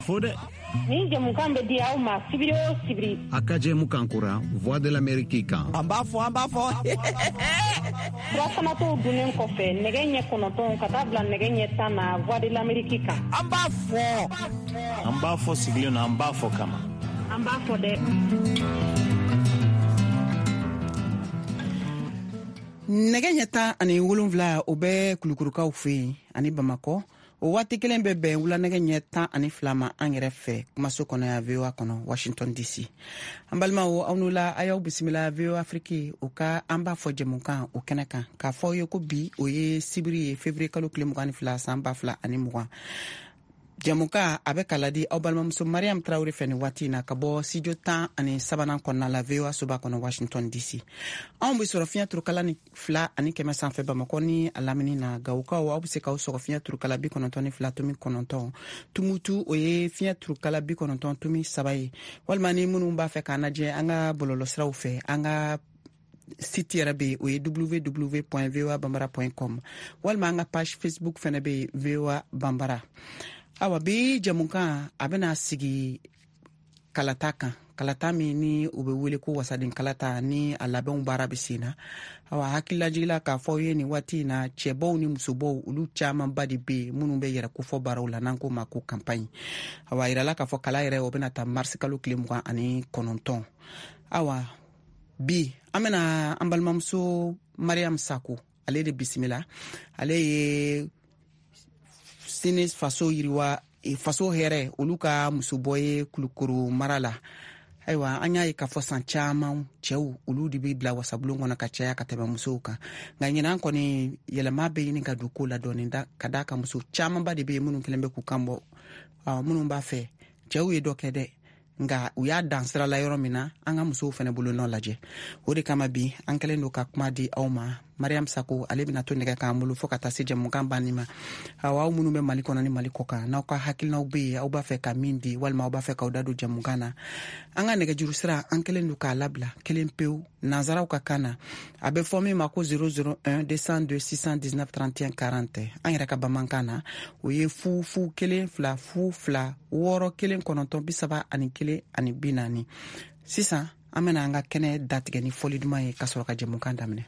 Fode ni jamukan be dia ma sibiri o sibiri akaje mukankura voix de l'Amérique kan amba fo Rasana to dunen ko fe negenye konoton katabla negenye tana voix de l'Amérique kan amba fo siglino amba fo kama amba fo de negenye ta ani wolonvla obe kulukurukaw fe ani Bamako o waati kelen bɛ bɛn wulanɛgɛ ɲɛ 12 ma an yɛrɛ fɛ kumaso kɔnɔ ya VOA kɔnɔ Washington DC. An balimaw aw n'u la a y'aw bisimila VOA Afrique o ka an b'a fɔ jɛmukan o kɛnɛ kan k'a fɔ ye ko bi o ye sibiri ye février kalo tile 22 san 2020. Jɛmukan a bɛ kala di aw balimamuso Mariam Traoré fɛ ni waati na ka bɔ studio 13 kɔnɔna la VOA soba kɔnɔ Washington DC. Anw bɛ sɔrɔ fiɲɛ turukala ni 2 ani 100 sanfɛ Bamako ni a lamini na Gawukaw aw bɛ se k'aw sɔrɔ fiɲɛ turukala 92.9 Tumutu o ye fiɲɛ turukala 93 ye walima ni minnu b'a fɛ k'an lajɛ an ka bɔlɔlɔsiraw fɛ an ka site yɛrɛ bɛ o ye www.voabambara.com walima an ka page Facebook fɛnɛ bɛ VOA Bambara. Awa bi jamukan a bɛna sigi kalata kan kalata min ni u bɛ wele ko wasaden kalata ni a labɛnw baara bɛ sen na awa hakililajigila k'a fɔ ye ni waati na cɛbaw ni musobaw olu camanba de bɛ minnu bɛ yɛrɛ kofɔ baaraw la n'an ko ma ko campagne awa yirala k'a fɔ kala yɛrɛ o bɛna ta mars kalo tile 29 awa bi an bɛna an balimamuso Mariam Sako ale de bisimila ale ye Sini faso yiriwa faso hɛrɛ olu ka musobɔ ye kulukoro mara la ayiwa an y'a ye k'a fɔ san caman cɛw olu de bɛ bila wasabulon kɔnɔ ka caya ka tɛmɛ musow kan nka ɲinan kɔni yɛlɛma bɛ ɲini ka don ko la dɔɔni ka da ka muso camanba de bɛ yen minnu kelen bɛ k'u kan bɔ minnu b'a fɛ cɛw ye dɔ kɛ dɛ nka u y'a dan sira la yɔrɔ min na an ka musow fana bolo nɔ lajɛ o de kama bi an kɛlen don ka kuma di aw ma Mariam Sako ale bɛna to nɛgɛ k'an bolo fo ka taa se jɛmukan banni ma aw minnu bɛ Mali kɔnɔ ni Mali kɔ kan n'aw ka hakilinaw bɛ yen aw b'a fɛ ka min di walima aw b'a fɛ k'aw da don jɛmukan na an ka nɛgɛjuru sira an kɛlen don k'a labila kelen pewu nanzaraw ka kan na a bɛ fɔ min ma ko 001 202 619 31 40 an yɛrɛ ka bamanankan na o ye fu 1 2 fu 2 6 1 9 30 ani 1 ani 40 sisan an bɛna an ka kɛnɛ datigɛ ni fɔli duman ye ka sɔrɔ ka jɛmukan daminɛ.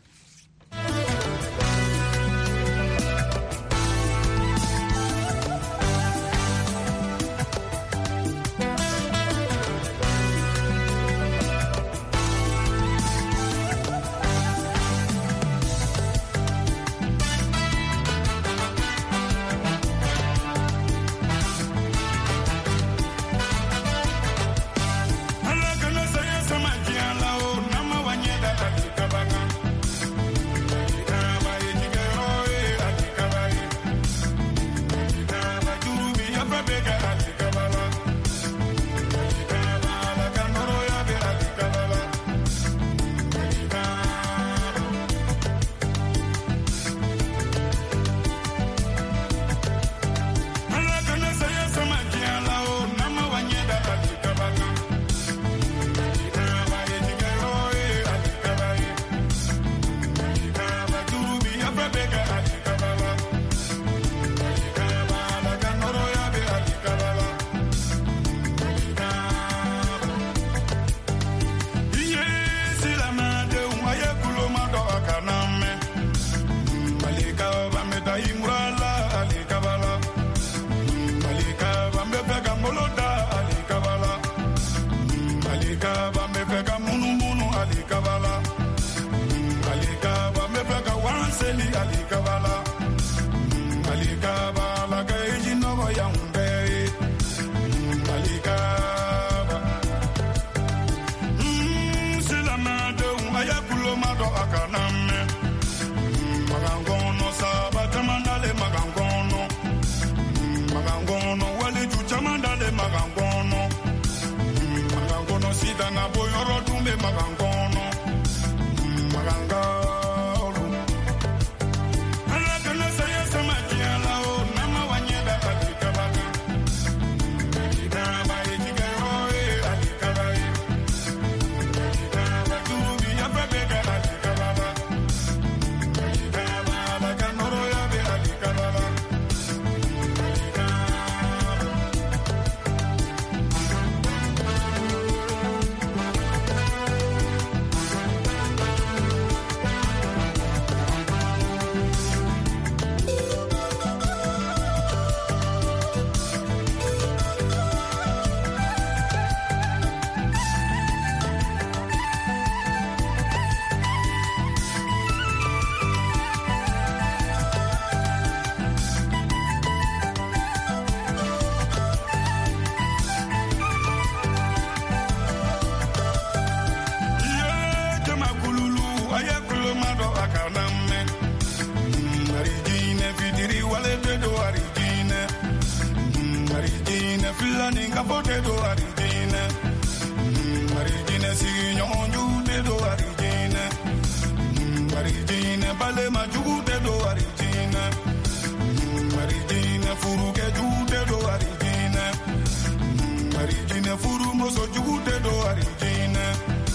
Fula ninga pote do arijine. Arijine si nyonju de do arijine. Arijine bale majugu de do arijine. Arijine furu ke ju de do arijine. Arijine furu moso jugu de do arijine.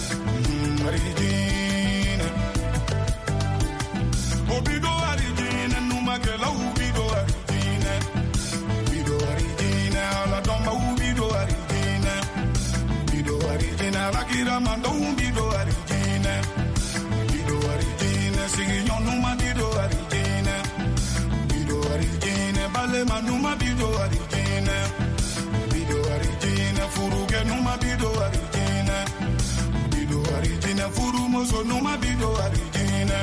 Arijine. Obido arijine numa ke la ubido arijine. Bido arijine ala domba ubido arijine. Bido arijine ala kira mando ubido arijine. Bido arijine sigi nyonuma bido arijine. Bido arijine bale manuma bido arijine. Bido arijine furuge numa bido arijine. Bido arijine furu moso numa bido arijine.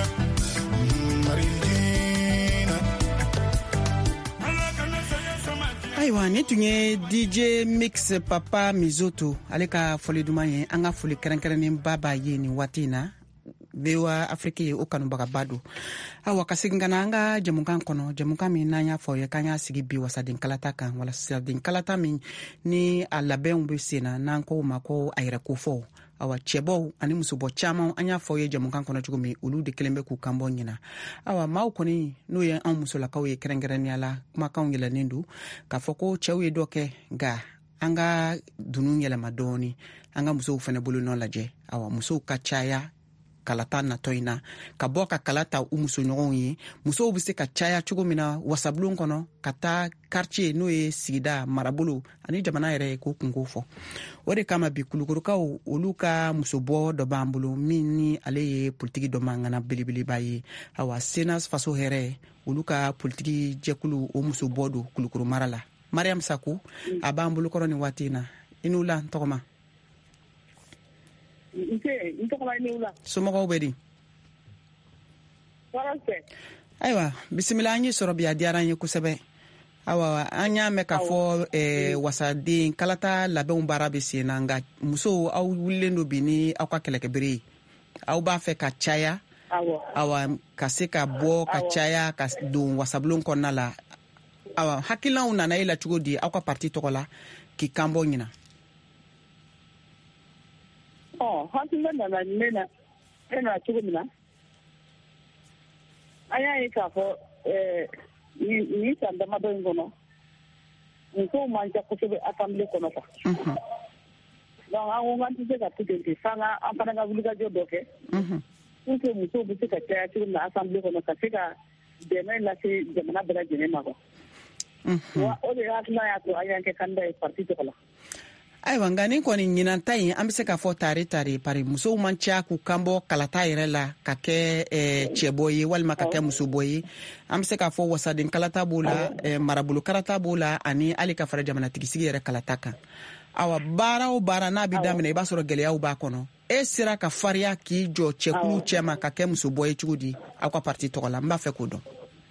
Ayiwa ni tun ye DJ Mix Papa Mizoto ale ka foli duman ye an ka foli kɛrɛnkɛrɛnnen ba b'a ye nin waati in na VOA Afrique ye o kanubagaba don awa ka segin ka na an ka jamukan kɔnɔ jamukan min n'an y'a fɔ ye k'an y'a sigi bi wasaden kalata kan wasaden kalata min ni a labɛnw bɛ sen na n'an ko ma ko a yɛrɛ kofɔ awa cɛbɔw ani musobɔ caman an y'a fɔ ye jamukan kɔnɔ cogo min olu de kelen bɛ k'u kanbɔ ɲina awa maaw kɔni n'o ye an musolakaw ye kɛrɛnkɛrɛnnenya la kumakanw yɛlɛnnen don k'a fɔ ko cɛw ye dɔ kɛ nka an ka dunu yɛlɛma dɔɔni an ka musow fana bolo nɔ lajɛ awa musow ka caya kalata natɔ in na ka bɔ ka kala ta u musoɲɔgɔnw ye musow bɛ se ka caya cogo min na wasabulon kɔnɔ ka taa quartier n'o ye sigida marabolo ani jamana yɛrɛ ye k'o kungo fɔ o de kama bi kulukorokaw olu ka musobɔ dɔ b'an bolo min ni ale ye politiki dɔ mangana belebeleba ye awa Senas faso hɛrɛ olu ka politiki jɛkulu o musobɔ don kulukoro mara la Mariam Saku a b'an bolo kɔrɔ ni waati in na i n'u la tɔgɔma somɔgɔw bɛ di ayiwa bisimila an ye sɔrɔ bi a diyara an ye kosɛbɛ awa an y'a mɛn k'a fɔ wasaden kalata labɛnw baara bɛ sen na nka musow aw wulilen don bi ni aw ka kɛlɛkɛbere ye aw b'a fɛ ka caya awa ka se ka bɔ ka caya ka don wasabulon kɔnɔna la awa hakilinaw nana e la cogo di aw ka parti tɔgɔ la k'i kanbɔ ɲina hakilina nana ne na cogo min na an y'a ye k'a fɔ ni san damadɔ in kɔnɔ musow man ca kosɛbɛ assemblée kɔnɔ quoi donc an ko k'an tɛ se ka to ten ten f'an an fana ka wulikajɔ dɔ kɛ pour que musow bɛ se ka caya cogo min na assemblée kɔnɔ ka se ka dɛmɛ lase jamana bɛɛ lajɛlen ma quoi wa o de hakilina y'a to an y'an kɛ candidat ye parti tɔgɔ la. Ayiwa nka ni kɔni ɲinanta in an bɛ se k'a fɔ tare pari musow man ca k'u kanbɔ kalata yɛrɛ la ka kɛ cɛbɔ ye walima ka kɛ musobɔ ye an bɛ se k'a fɔ wasaden kalata b'o la marabolo kalata b'o la ani hali ka fara jamanatigisigi yɛrɛ kalata kan awa baara o baara n'a bɛ daminɛ i b'a sɔrɔ gɛlɛyaw b'a kɔnɔ e sera ka fariya k'i jɔ cɛkulu cɛma ka kɛ musobɔ ye cogo di aw ka parti tɔgɔ la n b'a fɛ k'o dɔn.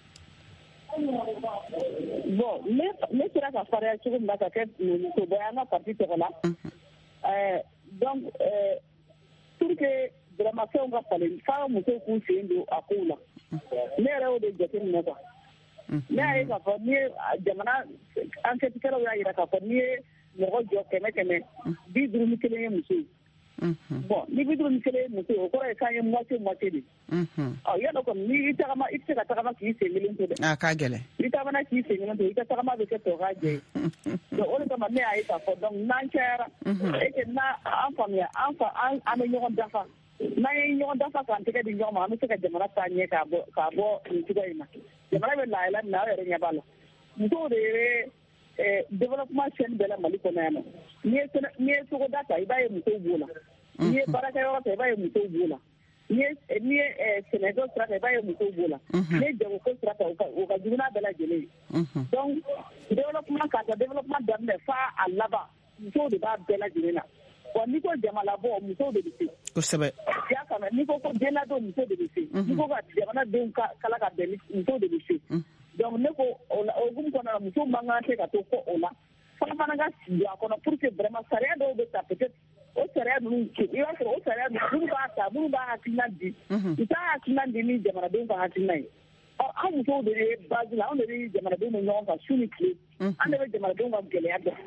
Bon, ne sera ka fariya cogo min na ka kɛ musobɔ ye an ka parti tɔgɔ la donc pour que vraiment fɛnw ka falen f'a musow k'u sen don a kow la ne yɛrɛ y'o de jateminɛ quoi ne y'a ye k'a fɔ ni ye jamana enquêtekɛlaw y'a yira k'a fɔ ni ye mɔgɔ jɔ 100 51 ye muso ye bon ni 51 ye muso ye o kɔrɔ ye k'an ye moitié de yadɔ kɔni ni i tagama i tɛ se ka tagama k'i sen kelen to dɛ k'a gɛlɛn i tagama k'i sen kelen to i ka tagama bɛ kɛ tɔ k'a jɛ ye donc o de kama ne y'a ye k'a fɔ donc n'an cayara et que n'an faamuya an bɛ ɲɔgɔn dafa n'an ye ɲɔgɔn dafa k'an tɛgɛ di ɲɔgɔn ma an bɛ se ka jamana taa ɲɛ k'a bɔ nin cogoya in na jamana bɛ lahayɛlɛ min na aw yɛrɛ ɲɛ b'a la musow de ye développement chaîne bɛɛ la Mali kɔnɔ yan nɔ n'i ye togoda ta i b'a ye musow b'o la n'i ye baarakɛyɔrɔ ta i b'a ye musow b'o la n'i ye sɛnɛdɔ sira ta i b'a ye musow b'o la n'i ye jagoko sira ta o ka jugu n'a bɛɛ lajɛlen ye donc développement k'a ta développement daminɛ f'a a laban musow de b'a bɛɛ lajɛlen na wa n'i ko jamalabɔ musow de bɛ se kosɛbɛ i y'a faamuya n'i ko denladon musow de bɛ se n'i ko ka jamanadenw kala ka bɛn musow de bɛ se donc ne ko o hukumu kɔnɔna na musow man kan tɛ ka to fɔ o la fana ka sigi a kɔnɔ pour que vraiment sariya dɔw bɛ ta peut-être o sariya ninnu i b'a sɔrɔ o sariya ninnu b'a ta minnu b'a hakilina di u t'a hakilina di ni jamanadenw ka hakilina ye an musow de ye base la anw de bɛ jamanadenw bɛ ɲɔgɔn kan su ni tile an de bɛ jamanadenw ka gɛlɛya dɔn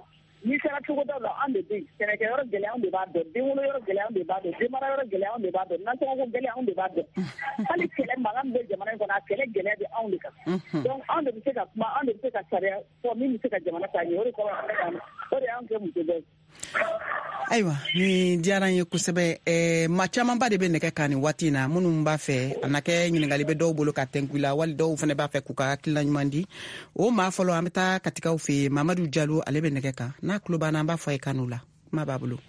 ni sera cogo dɔ la an de bɛ yen sɛnɛkɛyɔrɔ gɛlɛya anw de b'a dɔn denwoloyɔrɔ gɛlɛya anw de b'a dɔn denmarayɔrɔ gɛlɛya anw de b'a dɔn nasɔngɔko gɛlɛya anw de b'a dɔn hali kɛlɛ mankan min bɛ jamana in kɔnɔ a kɛlɛ gɛlɛya bɛ anw de kan donc anw de bɛ se ka kuma anw de bɛ se ka sariya fɔ min bɛ se ka jamana taa ɲɛ o de kɔrɔ o de y'anw kɛ muso bɛɛ. Ayiwa ni diyara ye kosɛbɛ ma camanba de bɛ nɛgɛ kan nin waati na minnu b'a fɛ a na kɛ ɲininkali bɛ dɔw bolo ka tɛnku la wali dɔw fana b'a fɛ k'u ka hakilina ɲuman di o maa fɔlɔ an bɛ taa katikaw fɛ yen Mamadu Jalo ale bɛ nɛgɛ kan n'a tulo b'an na an b'a fɔ a ye kan'u la kuma b'a bolo.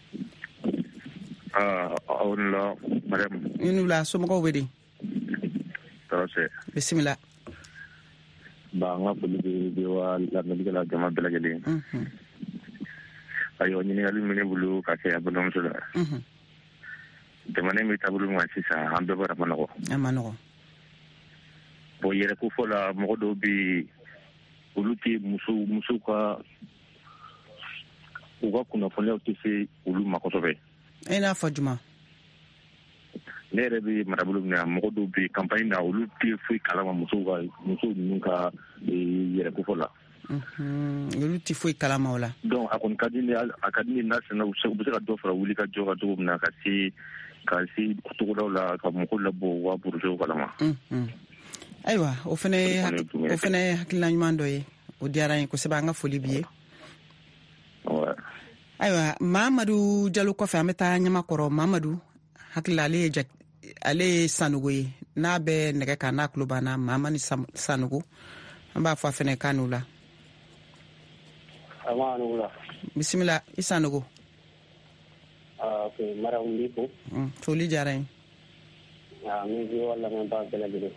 aw ni la Mariam. I n'u la somɔgɔw bɛ di. tɔɔrɔ bisimila. ba an ka foli bɛ wa lamɛnnikɛla jama bɛɛ lajɛlen. ayiwa ɲininkali min ne bolo ka kɛ a balimamuso la. jamana in bɛ taabolo min kan sisan an bɛɛ bara ma nɔgɔ. A ma nɔgɔ. bon yɛrɛ ko fɔ la mɔgɔ dɔw bɛ olu tɛ musow ka u ka kunnafoniyaw tɛ se olu ma kosɛbɛ. E n'a fɔ juma. ne yɛrɛ bɛ marabolo min na mɔgɔ dɔw bɛ campagne na olu tɛ foyi kalama musow ninnu ka yɛrɛ ko fɔ la. olu tɛ foyi kalama o la. donc a kɔni ka di ne n'a sɛnɛ u bɛ se ka dɔ fara wuli ka jɔ ka cogo min na ka se togodaw la ka mɔgɔw labɔ u ka burusew kalama. ayiwa o fana ye hakilina ɲuman dɔ ye o diyara n ye kosɛbɛ an ka foli b'i ye. ayiwa Mamadu Jalo kɔfɛ an bɛ taa Ɲamakɔrɔ Mamadu hakili ale ye Sanogo ye n'a bɛ nɛgɛ kan n'a tulo b'an na Mamani Sanogo an b'a fɔ a fana kan n'u la. bisimila i Sanogo. Mara b'i fo. foli diyara n ye. min bɛ wa lamɛnbaa bɛɛ lajɛlen.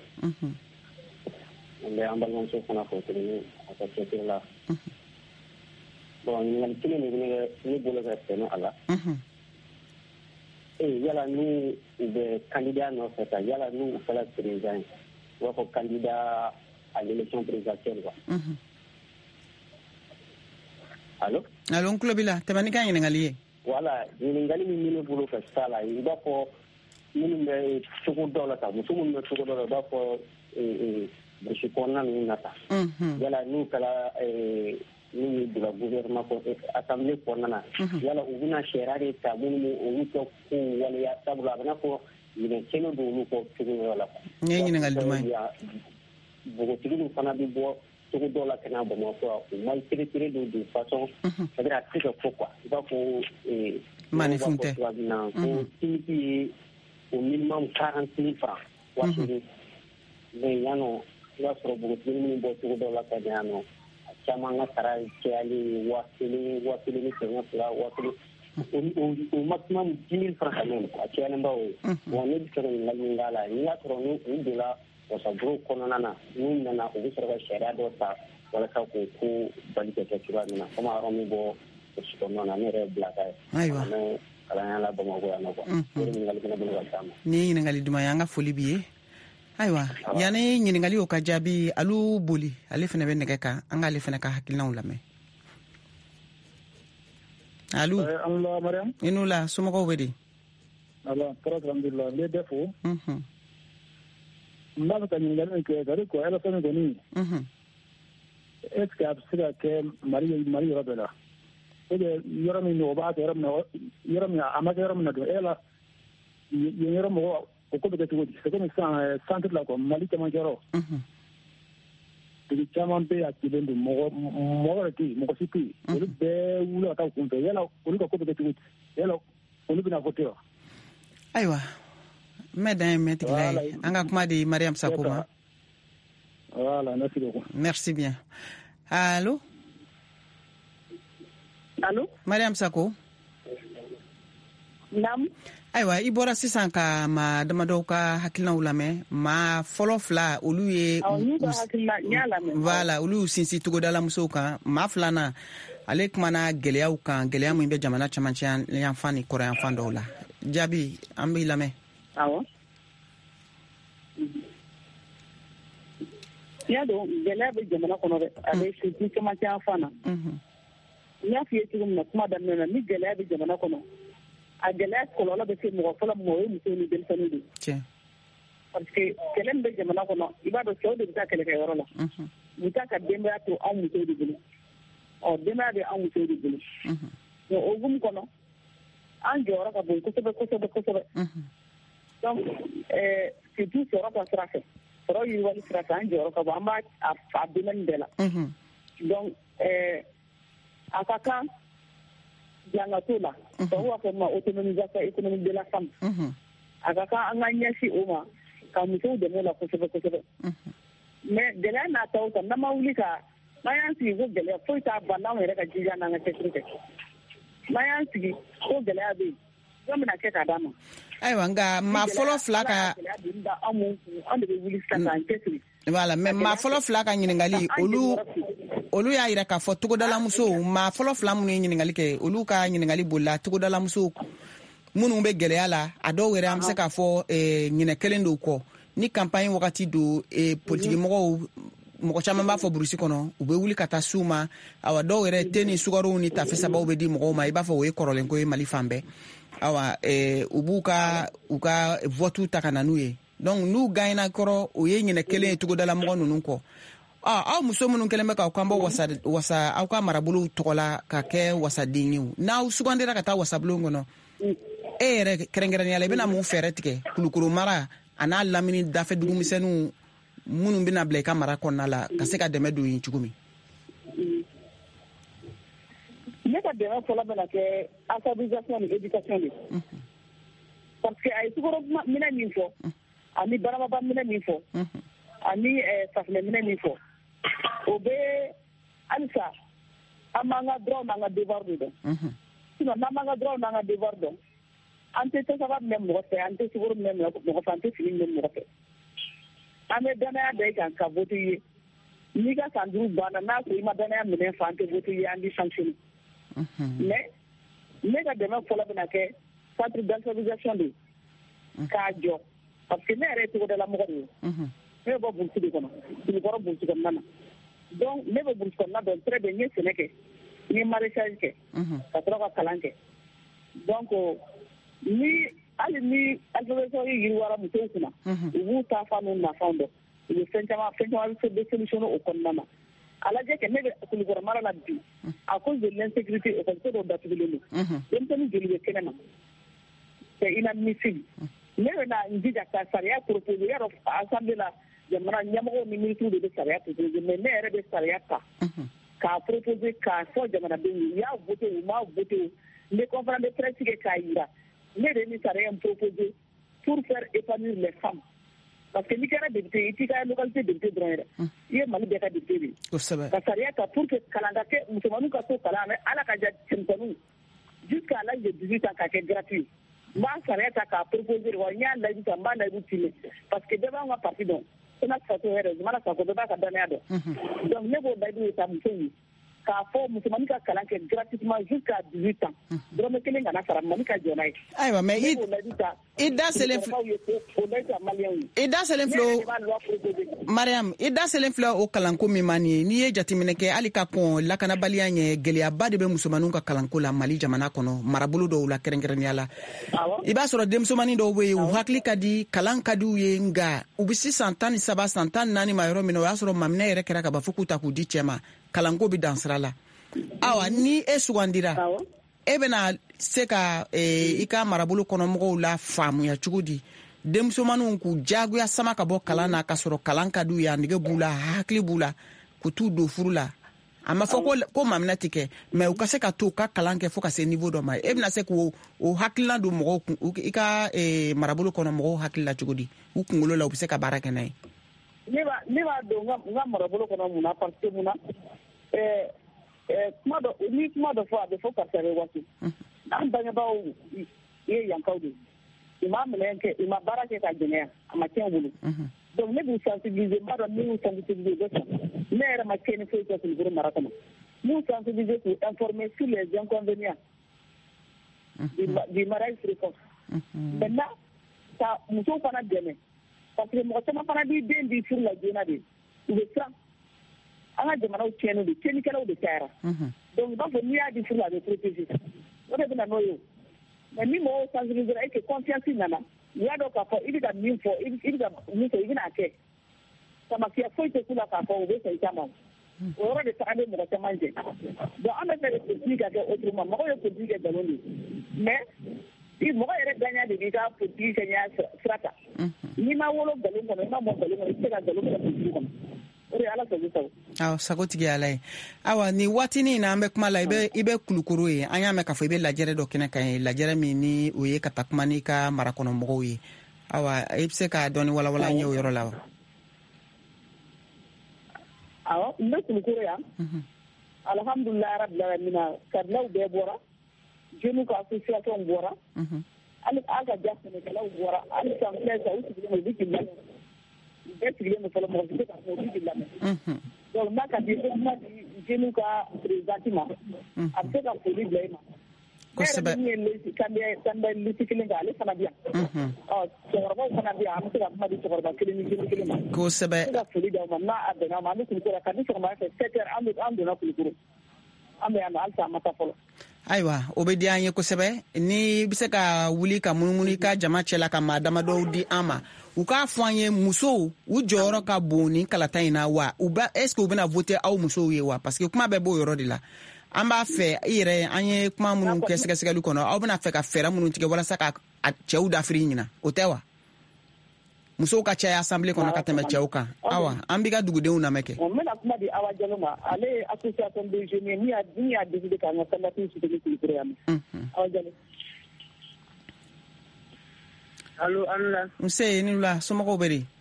n bɛ an balimamuso fana fo tuguni a ka cɛsiri la. bon ɲininkali kelen de bɛ ne bolo ka tɛmɛ a la. yala n'u bɛ candidat nɔfɛ ta yala n'u kɛra président ye u b'a fɔ candidat à l'élection présidentielle quoi. allo n tulo b'i la tɛmɛ ni ka ɲininkali ye. voilà ɲininkali min bɛ ne bolo ka s'a la i b'a fɔ minnu bɛ cogo dɔ la ta muso minnu bɛ cogo dɔ la i b'a fɔ burusi kɔnɔna ninnu na ta. yala n'u kɛra n'u ye bila gouvernement assemblée kɔnɔna na yala u bɛna sariya de ta minnu olu tɛ ko waleya sabula a bɛ n'a fɔ ɲinɛ kelen don olu kɔ cogo yɔrɔ la. n ye ɲininkali duman ye. npogotigiw fana bɛ bɔ cogo dɔ la ka na Bamakɔ u ma tere don de façon c'est-à-dire a tɛ se ka fɔ quoi i b'a fɔ manifin tɛ ko timiti ye au minimum 40 000 francs waati mais yanɔ i b'a sɔrɔ npogotigi minnu bɔ cogo dɔ la ka na yan nɔ caman ka sara cayali 1,000 ni 200 au maximum 10 000 francs quand même a cayalenba o ye bon ne bɛ se ka ɲininkali min k'a la n'i y'a sɔrɔ n'u donna wasaburo kɔnɔna na n'u nana u bɛ sɔrɔ ka sariya dɔ ta walasa k'o ko bali ka kɛ cogoya min na komi a yɔrɔ min bɔ polisi kɔnɔna na ne yɛrɛ ye bilaka ye ayiwa an bɛ kalandenya la Bamakɔ yan nɔ quoi o de ɲininkali fana bolo ka ca ma. ni ye ɲininkali duman ye an ka foli b'i ye. ayiwa yanni ɲininkali o ka jaabi alu boli ale fana bɛ nɛgɛ kan an k'ale fana ka hakilinaw lamɛn. alu i n'u la somɔgɔw bɛ di. alhamdulilah n bɛ bɛɛ fo. n b'a fɛ ka ɲininkali min kɛ c'est-à-dire que élection min kɔni est ce que a bɛ se ka kɛ Mali yɔrɔ bɛɛ la ou bien yɔrɔ min o b'a kɛ yɔrɔ min a ma kɛ yɔrɔ min na don e la yen yɔrɔ mɔgɔ o ko bɛ kɛ cogo di c'est comme sisan centre la quoi Mali cɛmancɛ yɔrɔ dugu caman bɛ yen a cilen don mɔgɔ yɛrɛ tɛ yen mɔgɔ si tɛ yen olu bɛɛ wuli ka taa u kun fɛ yala olu ka ko bɛ kɛ cogo di yala olu bɛna voter wa. ayiwa n bɛ dan ye mɛn tigila ye an ka kuma di Mariam Sako ma. voilà merci beaucoup. merci bien. allo. allo. Mariam Sako. naamu. ayiwa i bɔra sisan ka maa damadɔw ka hakilinaw lamɛn maa fɔlɔ fila olu ye voilà olu y'u sinsin togodala musow kan maa filanan ale kumana gɛlɛyaw kan gɛlɛya min bɛ jamana camancɛ yanfan ni kɔrɔ yanfan dɔw la jaabi an b'i lamɛn. awɔ i y'a dɔn gɛlɛya bɛ jamana kɔnɔ dɛ a bɛ sinsin camancɛ yanfan na n y'a f'i ye cogo min na kuma daminɛ na ni gɛlɛya bɛ jamana kɔnɔ a gɛlɛya kɔlɔlɔ bɛ se mɔgɔ fɔlɔ ma o ye musow ni denmisɛnninw de ye parce que kɛlɛ min bɛ jamana kɔnɔ i b'a dɔn cɛw de bɛ taa kɛlɛkɛyɔrɔ la u bɛ taa ka denbaya to anw musow de bolo denaya bɛ an musow de bolo o hukumu kɔnɔ an jɔyɔrɔ ka bon kosɛbɛ donc surtout sɔrɔ ka sira fɛ sɔrɔ yiriwali sira fɛ an jɔyɔrɔ ka bon an b'a a domaine bɛɛ la donc a ka kan jangato la tubabu b'a fɔ ma autonomisation économique de la femme a ka kan an ka ɲɛsin o ma ka musow dɛmɛ o la kosɛbɛ mais gɛlɛya n'a ta o ta n'an ma wuli ka n'an y'an sigi ko gɛlɛya foyi t'a ban n'anw yɛrɛ ka jija n'an ka cɛsiri kɛ n'an y'an sigi ko gɛlɛya bɛ yen jɔn bɛna kɛ k'a d'a ma ayiwa nka maa fɔlɔ fila ka an de bɛ wuli sisan k'an cɛsiri voilà mais maa fɔlɔ fila ka ɲininkali olu y'a yira k'a fɔ togodalamusow maa fɔlɔ fila minnu ye ɲininkali kɛ olu ka ɲininkali bolila togodalamusow minnu bɛ gɛlɛya la a dɔw yɛrɛ an bɛ se k'a fɔ ɲinɛ kelen dɔw kɔ ni campagne wagati don politiki mɔgɔ caman b'a fɔ burusi kɔnɔ u bɛ wuli ka taa s'u ma awa dɔw yɛrɛ te ni sugarow ni tafe sabaw bɛ di mɔgɔw ma i b'a fɔ o ye kɔrɔlen ko ye Mali fan bɛɛ awa u b'u ka vote ta ka na n'u ye donc n'u gagnera kɔrɔ o ye ɲinɛ kelen ye togodala mɔgɔ ninnu kɔ aw muso minnu kɛlen bɛ k'aw kan bɔ wasa aw ka marabolo tɔgɔ la ka kɛ wasaden ye n'aw sugandira ka taa wasabulon kɔnɔ e yɛrɛ kɛrɛnkɛrɛnnenya la i bɛna mun fɛɛrɛ tigɛ kulukoro mara a n'a lamini dafe dugumisɛnninw minnu bɛna bila i ka mara kɔnɔna la ka se ka dɛmɛ don yen cogo min ne ka dɛmɛ fɔlɔ bɛna kɛ alphabétisation ni éducation de parce que a ye sukaro minɛ min fɔ ani baramaba minɛ min fɔ ani safinɛ minɛ min fɔ o bɛ halisa an b'an ka droit n'an ka devoir de dɔn sinon n'an b'an ka droit n'an ka devoir dɔn an tɛ tasaba minɛ mɔgɔ fɛ an tɛ sukaro minɛ mɔgɔ fɛ an tɛ fini minɛ mɔgɔ fɛ an bɛ danaya da i kan ka vote ye n'i ka san 5 banna n'a sɔrɔ i ma danaya minɛ fɛ an tɛ vote ye an bɛ sanctionner mais ne ka dɛmɛ fɔlɔ bɛna kɛ centre d'alphabétisation de k'a jɔ parce que ne yɛrɛ ye togodala mɔgɔ de ye ne bɛ bɔ burusi de kɔnɔ Kulukɔrɔ burusi kɔnɔna na donc ne bɛ burusi kɔnɔna dɔn très bien n ye sɛnɛ kɛ n ye maraîchage kɛ ka sɔrɔ ka kalan kɛ donc hali ni alphabétisation yiriwara musow kunna u b'u ta fa n'u nafɛnw dɔn u bɛ fɛn caman bɛ solutionner o kɔnɔna na a lajɛ kɛ ne bɛ Kulukɔrɔ mara la bi à cause de l'insécurité école dɔw datugulen don denmisɛnnin joli bɛ kɛnɛ ma c'est inadmissible ne bɛ na n jija ka sariya proposer yɔrɔ assemblée la jamana ɲɛmɔgɔw ni ministres de bɛ sariya proposer mais ne yɛrɛ bɛ sariya ta k'a proposer k'a fɔ jamanadenw ye u y'a voté u m'a voté n bɛ conférence de presse kɛ k'a jira ne de ni sariya in proposer pour faire épanouir les femmes parce que n'i kɛra député i t'i ka localité député dɔrɔn yɛrɛ i ye Mali bɛɛ ka député de ye ka sariya ta pour que kalan ka kɛ musomaninw ka to kalan na ala ka ja cɛmisɛnninw jusqu'à l'âge de 18 ans ka kɛ gratuit n b'a sariya ta k'a proposer wa n y'a layidu ta n b'a layidu tiimɛ parce que bɛɛ b'an ka parti dɔn Sena Faso yɛrɛ Zumana Sako bɛɛ b'a ka danaya dɔn donc ne b'o layidu ye ta musow ye k'a fɔ musomanin ka kalan kɛ gratuitement jusqu'à 18 ans dɔrɔmɛ kelen kana sara Mali ka jɔ n'a ye ayiwa mais i da selen filɛ Mariam i da selen filɛ o kalanko min man ye n'i ye jateminɛ kɛ hali ka kɔn lakanabaliya ɲɛ gɛlɛyaba de bɛ musomaninw ka kalanko la Mali jamana kɔnɔ marabolo dɔw la kɛrɛnkɛrɛnnenya la i b'a sɔrɔ denmusomanin dɔw bɛ yen u hakili ka di kalan ka di u ye nka u bɛ si san 13 san 14 ma yɔrɔ min na o y'a sɔrɔ maminɛ yɛrɛ kɛra ka ban fo k'u ta k'u di cɛ ma kalanko bɛ dan sira la awa ni e sugandira e bɛna se ka i ka marabolo kɔnɔ mɔgɔw la faamuya cogo di denmusomaninw k'u jagoya sama ka bɔ kalan na ka sɔrɔ kalan ka d'u ye a nege b'u la hakili b'u la k'u t'u don furu la a ma fɔ ko maminɛ tɛ kɛ mais u ka se ka to u ka kalan kɛ fo ka se niveau dɔ ma e bɛna se k'o hakilina don mɔgɔw kun i ka marabolo kɔnɔ mɔgɔw hakili la cogo di u kunkolo la u bɛ se ka baara kɛ n'a ye ne b'a don n ka marabolo kɔnɔ mun na parce que mun na ni kuma dɔ fɔ a bɛ fɔ karisa bɛ waati an bangebaaw ye yankaw de u ma minɛ kɛ u ma baara kɛ ka jɛnɛya a ma tiɲɛ bolo donc ne b'u sensibiliser n b'a dɔn ni y'u sensibiliser u bɛ sɔn ne yɛrɛ ma kɛ ni foyi kɛ Kulukoro mara kɔnɔ n b'u sensibiliser k'u informer sur les inconvénients du mariage précoce maintenant ka musow fana dɛmɛ parce que mɔgɔ caman fana b'i den di furu la joona de u bɛ siran an ka jamanaw tiɲɛnen don tiɲɛnikɛlaw de cayara donc i b'a fɔ n'i y'a di furu la a bɛ protéger o de bɛ na n'o ye mais ni mɔgɔw sensibiliser et que confiance nana u y'a dɔn k'a fɔ i bɛ ka min fɔ i bɛ ka min fɔ i bɛna kɛ samakiya foyi tɛ k'u la k'a fɔ u bɛ sɔn i ta ma o yɔrɔ de taga bɛ mɔgɔ caman jɛ donc an bɛ fɛ politique ka kɛ autrement mɔgɔw ye politique kɛ nkalon de mais mɔgɔ yɛrɛ daɲa de b'i ka politique kɛ ɲɛ sira ta n'i ma wolo nkalon kɔnɔ i ma mɔ nkalon kɔnɔ i tɛ se ka nkalon kɛ politique kɔnɔ o de ye ala sago sago. Awɔ sagotigi ala ye awa ni waatinin na an bɛ kuma la i bɛ kulukoro ye an y'a mɛn k'a fɔ i bɛ lajɛrɛ dɔ kɛnɛ kan ye lajɛrɛ min ni o ye ka taa kuma n'i ka marakɔnɔ mɔgɔw ye awa i bɛ se ka dɔɔni walawala an ye o yɔrɔ la wa. awɔ n bɛ kulukoro yan alhamdulilayi rabbil alamin kabilaw bɛɛ bɔra jeunes ka association bɔra hali an ka ja sɛnɛkɛlaw bɔra hali san filɛ sa u sigilen don u bɛ k'i lamɛn u bɛɛ sigilen don fɔlɔ mɔgɔ si tɛ k'a fɔ u bɛ k'i lamɛn donc n'a ka di kuma di jeunes ka présidente ma a bɛ se ka foli bila i ma. kosɛbɛ ne yɛrɛ min ye kanda lisi kelen kan ale fana bɛ yan cɛkɔrɔbaw fana bɛ yan an bɛ se ka kuma di cɛkɔrɔba kelen ni jeune kelen ma kosɛbɛ an bɛ se ka foli d'aw ma n'a a bɛnna ma an bɛ kulukoro ka di sɔgɔmada fɛ 7 heures an donna kulukoro an bɛ yan nɔ halisa an ma taa fɔlɔ. ayiwa o bɛ di an ye kosɛbɛ ni bɛ se ka wuli ka munumunu i ka jama cɛla ka maa damadɔw di an ma u k'a fɔ an ye musow u jɔyɔrɔ ka bon ni kalata in na wa est-ce que u bɛna voter aw musow ye wa parce que kuma bɛɛ b'o yɔrɔ de la an b'a fɛ i yɛrɛ an ye kuma minnu kɛ sɛgɛsɛgɛli kɔnɔ aw bɛna fɛ ka fɛɛrɛ minnu tigɛ walasa ka cɛw dafiri ɲina o tɛ wa musow ka caya assemblée kɔnɔ ka tɛmɛ cɛw kan awa an b'i ka dugudenw lamɛn kɛ. n bɛna kuma di Awa Jalo ma ale ye association des jeunes min y'a décidé k'an ka candidature soutenir kulukoro yan nɔ. Awa Jalo. allo Anula. nse ni wula somɔgɔw bɛ di.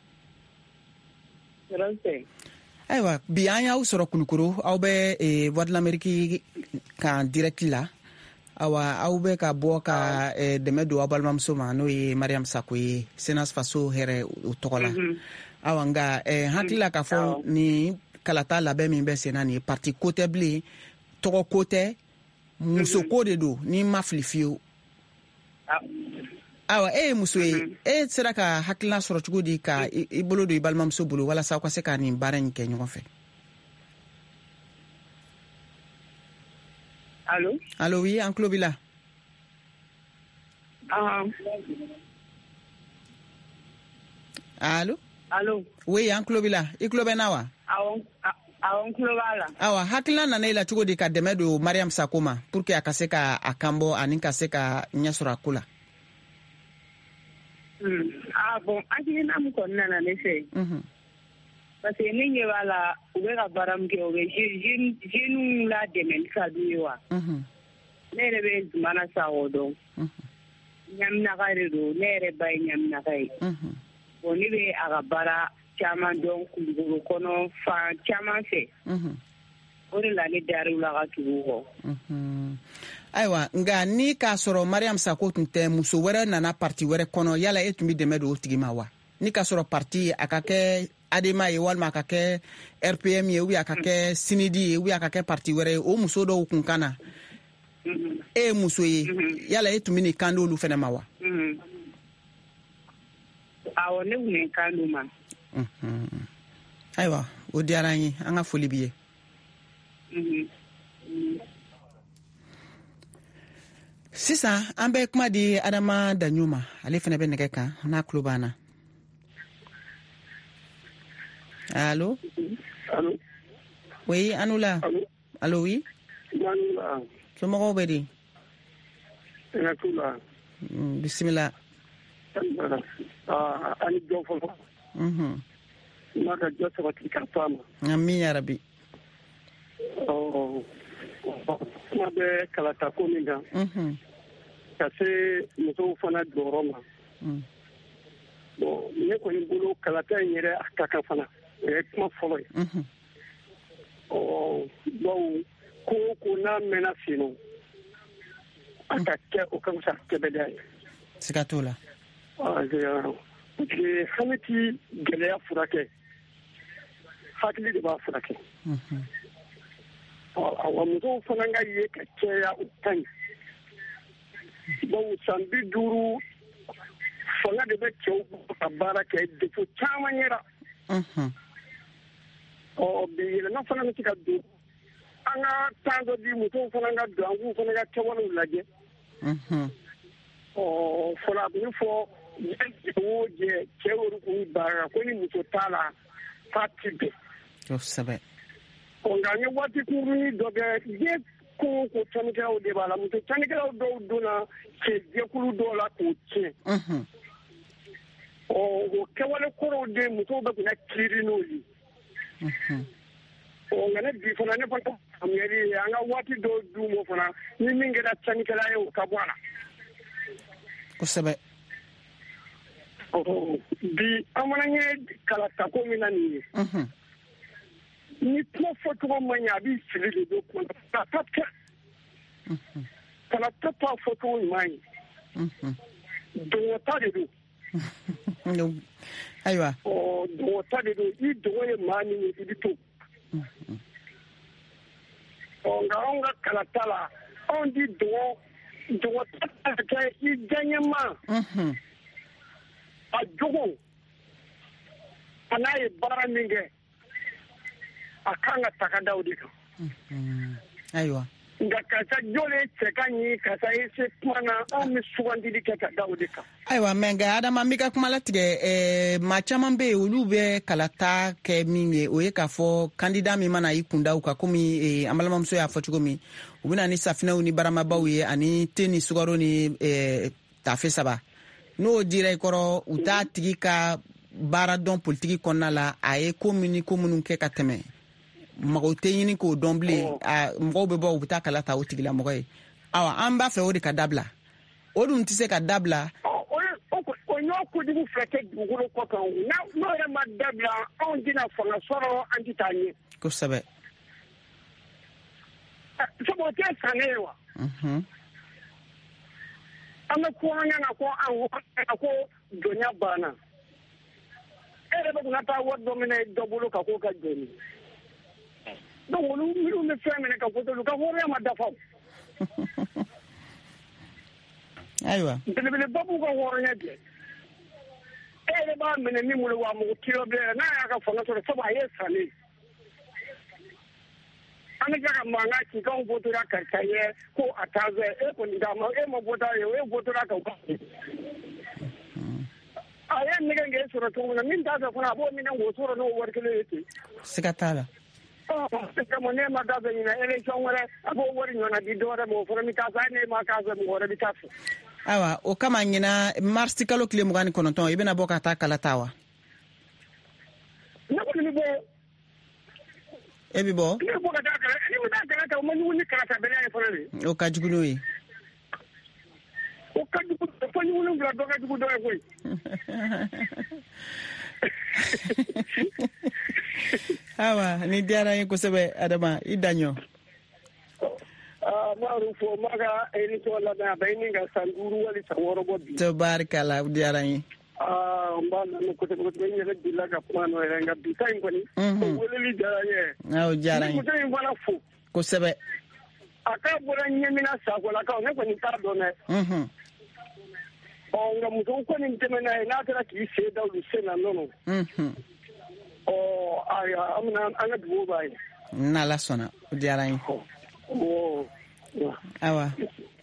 ayiwa bi an y'aw sɔrɔ kulukoro aw bɛ voix de l'Amérique kan direct la awa aw bɛ ka bɔ ka dɛmɛ don aw balimamuso ma n'o ye Mariam Sako ye Senas Faso hɛrɛ o tɔgɔ la awa nka hakili la k'a fɔ ni kalata labɛn min bɛ sen na nin ye parti ko tɛ bilen tɔgɔ ko tɛ muso ko de don ni ma fili fiyewu awa e ye muso ye e sera ka hakilina sɔrɔ cogo di ka i bolo don i balimamuso bolo walasa aw ka se ka nin baara in kɛ ɲɔgɔn fɛ. allo oui an tulo b'i la. allo oui an tulo b'i la i tulo bɛ n na wa. awɔ n tulo b'a la. awa hakilina nana i la cogo di ka dɛmɛ don Mariam Sako ma pour que a ka se ka a kanbɔ ani ka se ka ɲɛ sɔrɔ a ko la. bon hakilina min kɔni nana ne fɛ parce que ne ɲɛ b'a la u bɛ ka baara min kɛ u bɛ jeunes la dɛmɛli ka d'u ye wa ne yɛrɛ bɛ Zumana Sakɔ dɔn Ɲaminaka de don ne yɛrɛ ba ye Ɲaminaka ye bon ne bɛ a ka baara caman dɔn Kulukoro kɔnɔ fan caman fɛ o de la ne dar'u la ka tugu kɔ. ayiwa nka ni k'a sɔrɔ Mariam Sako tun tɛ muso wɛrɛ nana parti wɛrɛ kɔnɔ yala e tun bɛ dɛmɛ don o tigi ma wa ni k'a sɔrɔ parti a ka kɛ ADEMA ye walima a ka kɛ RPM ye ou bien a ka kɛ Sinidi ye ou bien a ka kɛ parti wɛrɛ ye o muso dɔw kun kan na e ye muso ye yala e tun bɛ nin kan d'olu fana ma wa. awɔ ne tun bɛ n kan d'u ma. ayiwa o diyara an ye an ka foli b'i ye. sisan an bɛ kuma di Adama Daɲu ma ale fana bɛ nɛgɛ kan n'a tulo b'an na. allo oui anu la allo oui somɔgɔw bɛ di. bisimila. ani jɔ fɔlɔ n'a ka jɔ sabati ka to a ma. amin yarabi. kuma bɛ kalata ko min kan ka se musow fana jɔyɔrɔ ma bon ne kɔni bolo kalata in yɛrɛ a ka kan fana o ye kuma fɔlɔ ye bawo ko o ko n'a mɛnna sen nɔ a ka kɛ o ka fisa kɛbɛda ye. siga t'o la. parce que hami ti gɛlɛya furakɛ hakili de b'a furakɛ. wa musow fana ka ye ka cɛya u ka ɲi bawo san 50 fanga de bɛ cɛw ka baara kɛ defo caman yɛra bi yɛlɛma fana bɛ se ka don an ka temps dɔ di musow fana ka don an k'u fana ka kɛwalew lajɛ fɔlɔ a bɛ fɔ o jɛ cɛ yɛrɛ k'u baara ko ni muso t'a la f'a ti bɛn. kosɛbɛ. nga nye wati kuru do ge je ko tanikelaw de bala muso tanikelaw do dona ke je kuru do la ko tse o kewale koro de muso be na kirino yi o ngane bi fona ne fanta ameri anga wati do du mo fona ni mingeda tanikelaw ka bwana ko sabe bi amana nye kala tako minani ni kuma fɔ cogo man ɲɛ a b'i sigi de don kuma na kana ta fɔ cogo ɲuman ye dogo ta de don ayiwa dogo ta de don i dogo ye maa min ye i bɛ to nka anw ka kalata la anw di dogo ta ka kɛ i diyaɲɛma a jogo a n'a ye baara min kɛ a kan ka taga da o de kan ayiwa nka karisa jɔlen cɛ ka ɲi karisa ye se kuma na anw bɛ sugandili kɛ ka da o de kan ayiwa mɛ nka adama n bɛ ka kuma latigɛ maa caman bɛ yen olu bɛ kalata kɛ min ye o ye k'a fɔ kandida min mana i kunda u kan komi an balimamuso y'a fɔ cogo min u bɛ na ni safinɛw ni baramabaw ye ani te ni sukaro ni tafe saba n'o dira i kɔrɔ u t'a tigi ka baara dɔn politiki kɔnɔna la a ye ko minnu kɛ ka tɛmɛ mɔgɔw tɛ ɲini k'o dɔn bilen mɔgɔw bɛ bɔ u bɛ taa kala ta o tigila mɔgɔ ye awa an b'a fɛ o de ka dabila o dun tɛ se ka dabila o y'o kojugu fɛ kɛ dugukolo kɔ kan n'o yɛrɛ ma dabila anw tɛna fanga sɔrɔ an tɛ taa ɲɛ kosɛbɛ sabu o tɛ sanne ye wa an bɛ ko an ɲɛna ko jɔnya banna e yɛrɛ bɛ kunna taa wari dɔ minɛ dɔ bolo ka k'o ka jɔni donc olu minnu bɛ fɛn minɛ ka fɔ olu ka hɔrɔnya ma dafa ayiwa belebeleba b'u ka hɔrɔnya jɛ e yɛrɛ b'a minɛ min bolo wa mɔgɔ kilo bɛ n'a y'a ka fanga sɔrɔ sabu a ye sanni an bɛ tila ka mankan ci k'anw votora karisa ye ko a t'a fɛ e kɔni d'a ma e ma vota ye e votora ka a ye nɛgɛ k'e sɔrɔ cogo min na min t'a fɛ fana a b'o minɛ k'o sɔrɔ n'o wari kelen ye ten siga t'a la ne ma da fɛ ɲinɛ élection wɛrɛ a b'o wari ɲɔgɔnna di dɔ wɛrɛ ma o fana bɛ taa fɛ ne ma k'a fɛ mɔgɔ wɛrɛ bɛ taa fɛ ayiwa o kama ɲina marisi kalo tile 29 i bɛna bɔ ka taa kala ta wa ne kɔni bɛ bɔ e bɛ bɔ ne bɛ bɔ ka taa kala ne bɛ taa kala ta o ma ɲugun ni kala ta bɛlɛ ye fana de o ka jugu n'o ye o ka jugu fɔ ɲugun bila dɔ ka jugu dɔ ye koyi awa ni diyara ye kosɛbɛ adama i daɲɔ maaru fo ma ka émission labɛn a bɛ ni ka san 5 wali san 6 bɔ bi tabarikala diyara ye n b'a lamɛn kosɛbɛ kosɛbɛ n yɛrɛ delila ka kuma n'o yɛrɛ nka bi ta in kɔni o weleli diyara n ye aw diyara ye muso in fana fo kosɛbɛ a k'a bɔra ɲɛmina sakolakaw ne kɔni t'a dɔn dɛ nka muso kɔni tɛmɛna ye n'a kɛra k'i sen da olu sen na nɔnɔ an ka dugawu b'a ye n'ala sɔnna o diyara n ye awa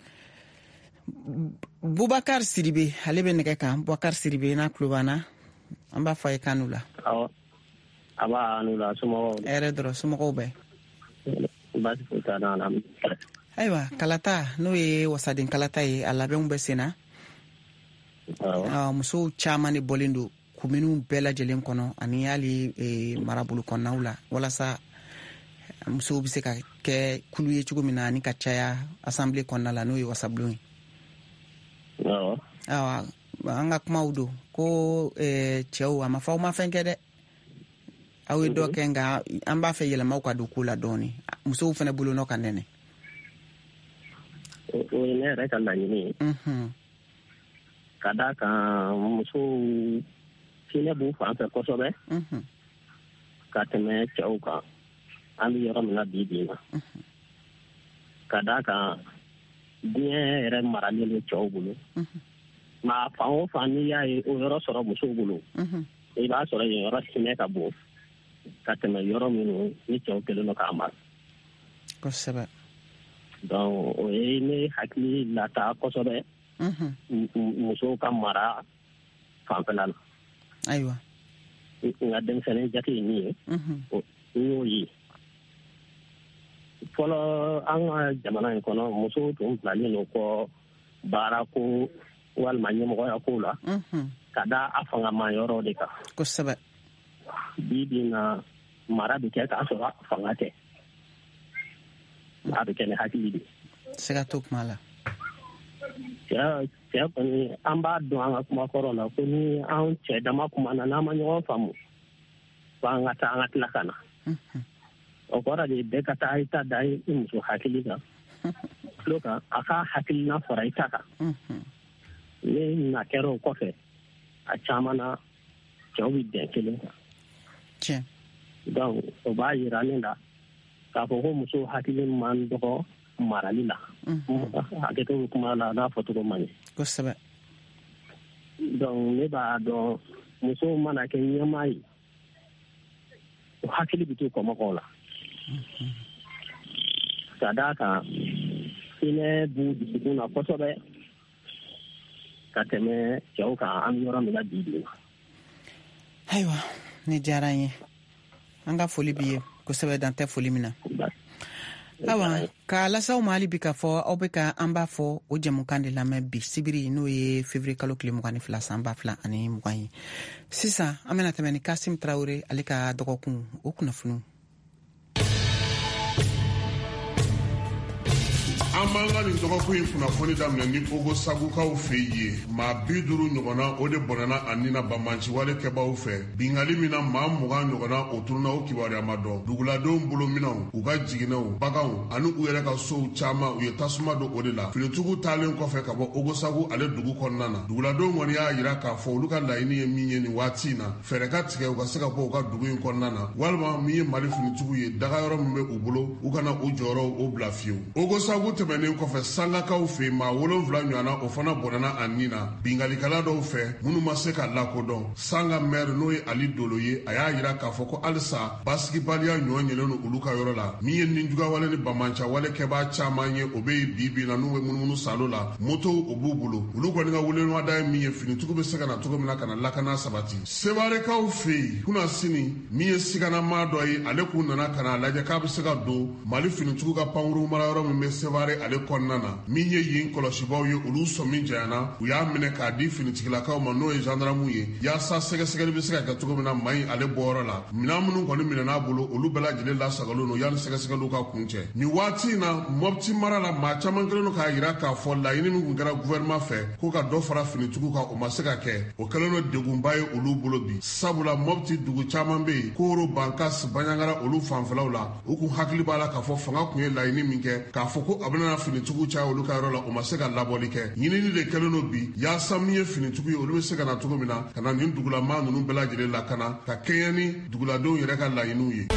Bubakar Sidibe ale bɛ nɛgɛ kan Bubakar Sidibe n'a tulo b'an na an b'a fɔ a ye kan n'u la a b'a n'u la somɔgɔw hɛrɛ dɔrɔn somɔgɔw bɛɛ baasi foyi t'a la ayiwa kalata n'o ye wasaden kalata ye a labɛnw bɛ sen na musow caman de bɔlen don kominiw bɛɛ lajɛlen kɔnɔ ani hali marabolo kɔnɔnaw la walasa musow bɛ se ka kɛ kulu ye cogo min na ani ka caya assemblée kɔnɔna la n'o ye wasabulon ye awa an ka kumaw don ko cɛw a ma fɔ aw ma fɛn kɛ dɛ aw ye dɔ kɛ nka an b'a fɛ yɛlɛmaw ka don ko la dɔɔni musow fana bolo nɔ ka nɛnɛ o ye ne yɛrɛ ka laɲini ye ka da kan musow hinɛ b'u fan fɛ kosɛbɛ ka tɛmɛ cɛw kan an bɛ yɔrɔ min na bi na ka da kan diɲɛ yɛrɛ maralen bɛ cɛw bolo nka fan o fan n'i y'a ye o yɔrɔ sɔrɔ musow bolo i b'a sɔrɔ yen yɔrɔ hinɛ ka bon ka tɛmɛ yɔrɔ minnu ni cɛw kɛlen don k'a mara kosɛbɛ donc o ye ne hakili lata kosɛbɛ musow ka mara fanfɛla la ayiwa nka denmisɛnnin jate ye min ye n y'o ye fɔlɔ an ka jamana in kɔnɔ muso tun bilalen don kɔ baara ko walima ɲɛmɔgɔya ko la ka da a fangama yɔrɔ de kan kosɛbɛ bi na mara bɛ kɛ k'a sɔrɔ fanga tɛ a bɛ kɛ ni hakili de siga to kuma la cɛ kɔni an b'a dɔn an ka kuma kɔrɔ la ko ni an cɛ dama kuma na n'an ma ɲɔgɔn faamu f'an ka taa an ka tila ka na o kɔrɔ de bɛɛ ka taa i ta da i muso hakili kan tulo kan a ka hakilina fara i ta kan ne na kɛra o kɔfɛ a caman na cɛw bɛ bɛn kelen kan tiɲɛ donc o b'a yira ne la k'a fɔ ko muso hakili man dɔgɔ marali la hakɛto bɛ kuma la n'a fɔcogo man ɲɛ kosɛbɛ donc ne b'a dɔn muso mana kɛ ɲɛmaa ye o hakili bɛ to kɔmɔgɔw la ka d'a kan hinɛ b'u dusukun na kosɛbɛ ka tɛmɛ cɛw kan an bɛ yɔrɔ min na bi ayiwa ne diyara n ye an ka foli b'i ye kosɛbɛ dan tɛ foli min na awa ka lasaw ma hali bi ka fɔ aw bɛ ka an b'a fɔ o jɛmukan de lamɛn bi sibiri n'o ye février kalo tile 22 san 2020 ye sisan an bɛna tɛmɛ ni Kasim Tarawele ale ka dɔgɔkun o kunnafoni an b'an ka nin dɔgɔkun in kunnafoni daminɛ ni Ogo Sagukaw fɛ ye maa 50 ɲɔgɔnna o de bɔnɛna a nina banbanci wale kɛbaw fɛ bingali min na maa 20 ɲɔgɔnna o turuna o kibaruya ma dɔn duguladenw bolominɛw u ka jiginɛw baganw ani u yɛrɛ ka sow caman u ye tasuma don o de la finitugu taalen kɔfɛ ka bɔ Ogo Sagu ale dugu kɔnɔna na duguladenw kɔni y'a yira k'a fɔ olu ka laɲini ye min ye nin waati in na fɛɛrɛ ka tigɛ u ka se ka bɔ u ka dugu in kɔnɔna na walima min ye Mali finitugu ye daga yɔrɔ min bɛ u bolo u kana u jɔyɔrɔ o bila fiyewu Ogo Sagu tɛmɛnen kɔfɛ sangakaw fɛ maa 7 ɲɔgɔnna o fana bɔnɛna a nin na bingalikala dɔw fɛ minnu ma se ka lakodɔn sanga maire n'o ye Ali Dolo ye a y'a yira k'a fɔ ko halisa basigibaliya ɲɔgɔn yɛlɛn don olu ka yɔrɔ la min ye ninjuga wale ni bamanca wale kɛbaa caman ye o bɛ yen bi na n'u bɛ munumunu salo la moto o b'u bolo olu kɔni ka welenwada ye min ye finitugu bɛ se ka na cogo min na ka na lakana sabati sebarekaw fɛ yen kunna sini min ye siganama dɔ ye ale k'u nana ka na lajɛ k'a bɛ se ka don Mali finitugu ka pankuru mara yɔrɔ min bɛ Sevare ale kɔnɔna na min ye yen kɔlɔsibaw ye olu sɔmi janyana u y'a minɛ k'a di finitigilakaw ma n'o ye gendarmew ye yaasa sɛgɛsɛgɛli bɛ se ka kɛ cogo min na maa in ale bɔyɔrɔ la minɛn minnu kɔni minɛn'a bolo olu bɛɛ lajɛlen lasagalen don yanni sɛgɛsɛgɛliw ka kun cɛ nin waati in na Mopti mara la maa caman kɛlen don k'a yira k'a fɔ laɲini min tun kɛra gouvernement fɛ ko ka dɔ fara finitigiw kan o ma se ka kɛ o kɛlen don degunba ye olu bolo bi sabula Mopti dugu caman bɛ yen Koro Bankas Baɲangara olu fanfɛlaw la u kun hakili b'a la k'a fɔ fanga kun ye laɲini min kɛ k'a fɔ ko a bɛna finitigiw caya olu ka yɔrɔ la o ma se ka labɔli kɛ ɲinini de kɛlen don bi yaasa min ye finitigiw ye olu bɛ se ka na cogo min na ka na nin dugulama ninnu bɛɛ lajɛlen lakana ka kɛɲɛ ni duguladenw yɛrɛ ka laɲiniw ye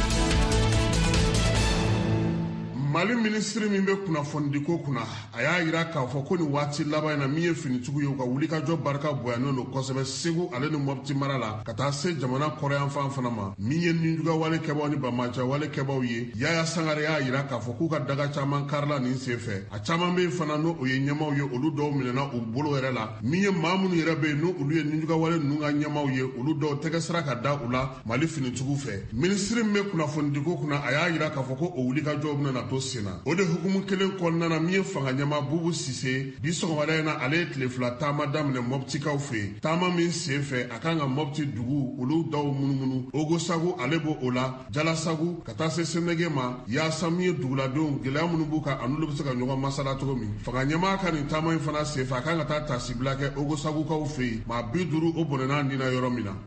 Mali ministre min bɛ kunnafonidi ko kunna a y'a yira k'a fɔ ko nin waati laban in na min ye finitigiw ye u ka wulikajɔ barika bonyanen don kosɛbɛ Segu ale ni Mopti mara la ka taa se jamana kɔrɔyanfan fana ma min ye ninjuga wale kɛbaw ni bamaja wale kɛbaw ye Yaya Sangare y'a yira k'a fɔ k'u ka daga caman karila nin senfɛ a caman bɛ fana n'o o ye ɲɛmaw ye olu dɔw minɛna u bolo yɛrɛ la min ye maa minnu yɛrɛ bɛ yen n'o olu ye ninjuga wale ninnu ka ɲɛmaw ye olu dɔw tɛgɛ sira ka da u la Mali finitigiw fɛ ministre min bɛ kunnafonidi ko kunna a y'a yira k'a fɔ ko o wulikajɔ bɛna na to senna o de hukumu kelen kɔnɔna na min ye fanga ɲɛma Bubu Sise bi sɔgɔmada in na ale ye tile 2 taama daminɛ Moptikaw fɛ taama min sen fɛ a kan ka Mopti dugu olu dɔw munumunu Ogo Sagu ale b'o o la Jala Sagu ka taa se Senege ma yaasa min ye duguladenw gɛlɛya minnu b'u kan an'olu bɛ se ka ɲɔgɔn masala cogo min fanga ɲɛma ka nin taama in fana sen fɛ a kan ka taa tasibila kɛ Ogo Sagukaw fɛ yen maa 50 o bɔnɛna nin na yɔrɔ min na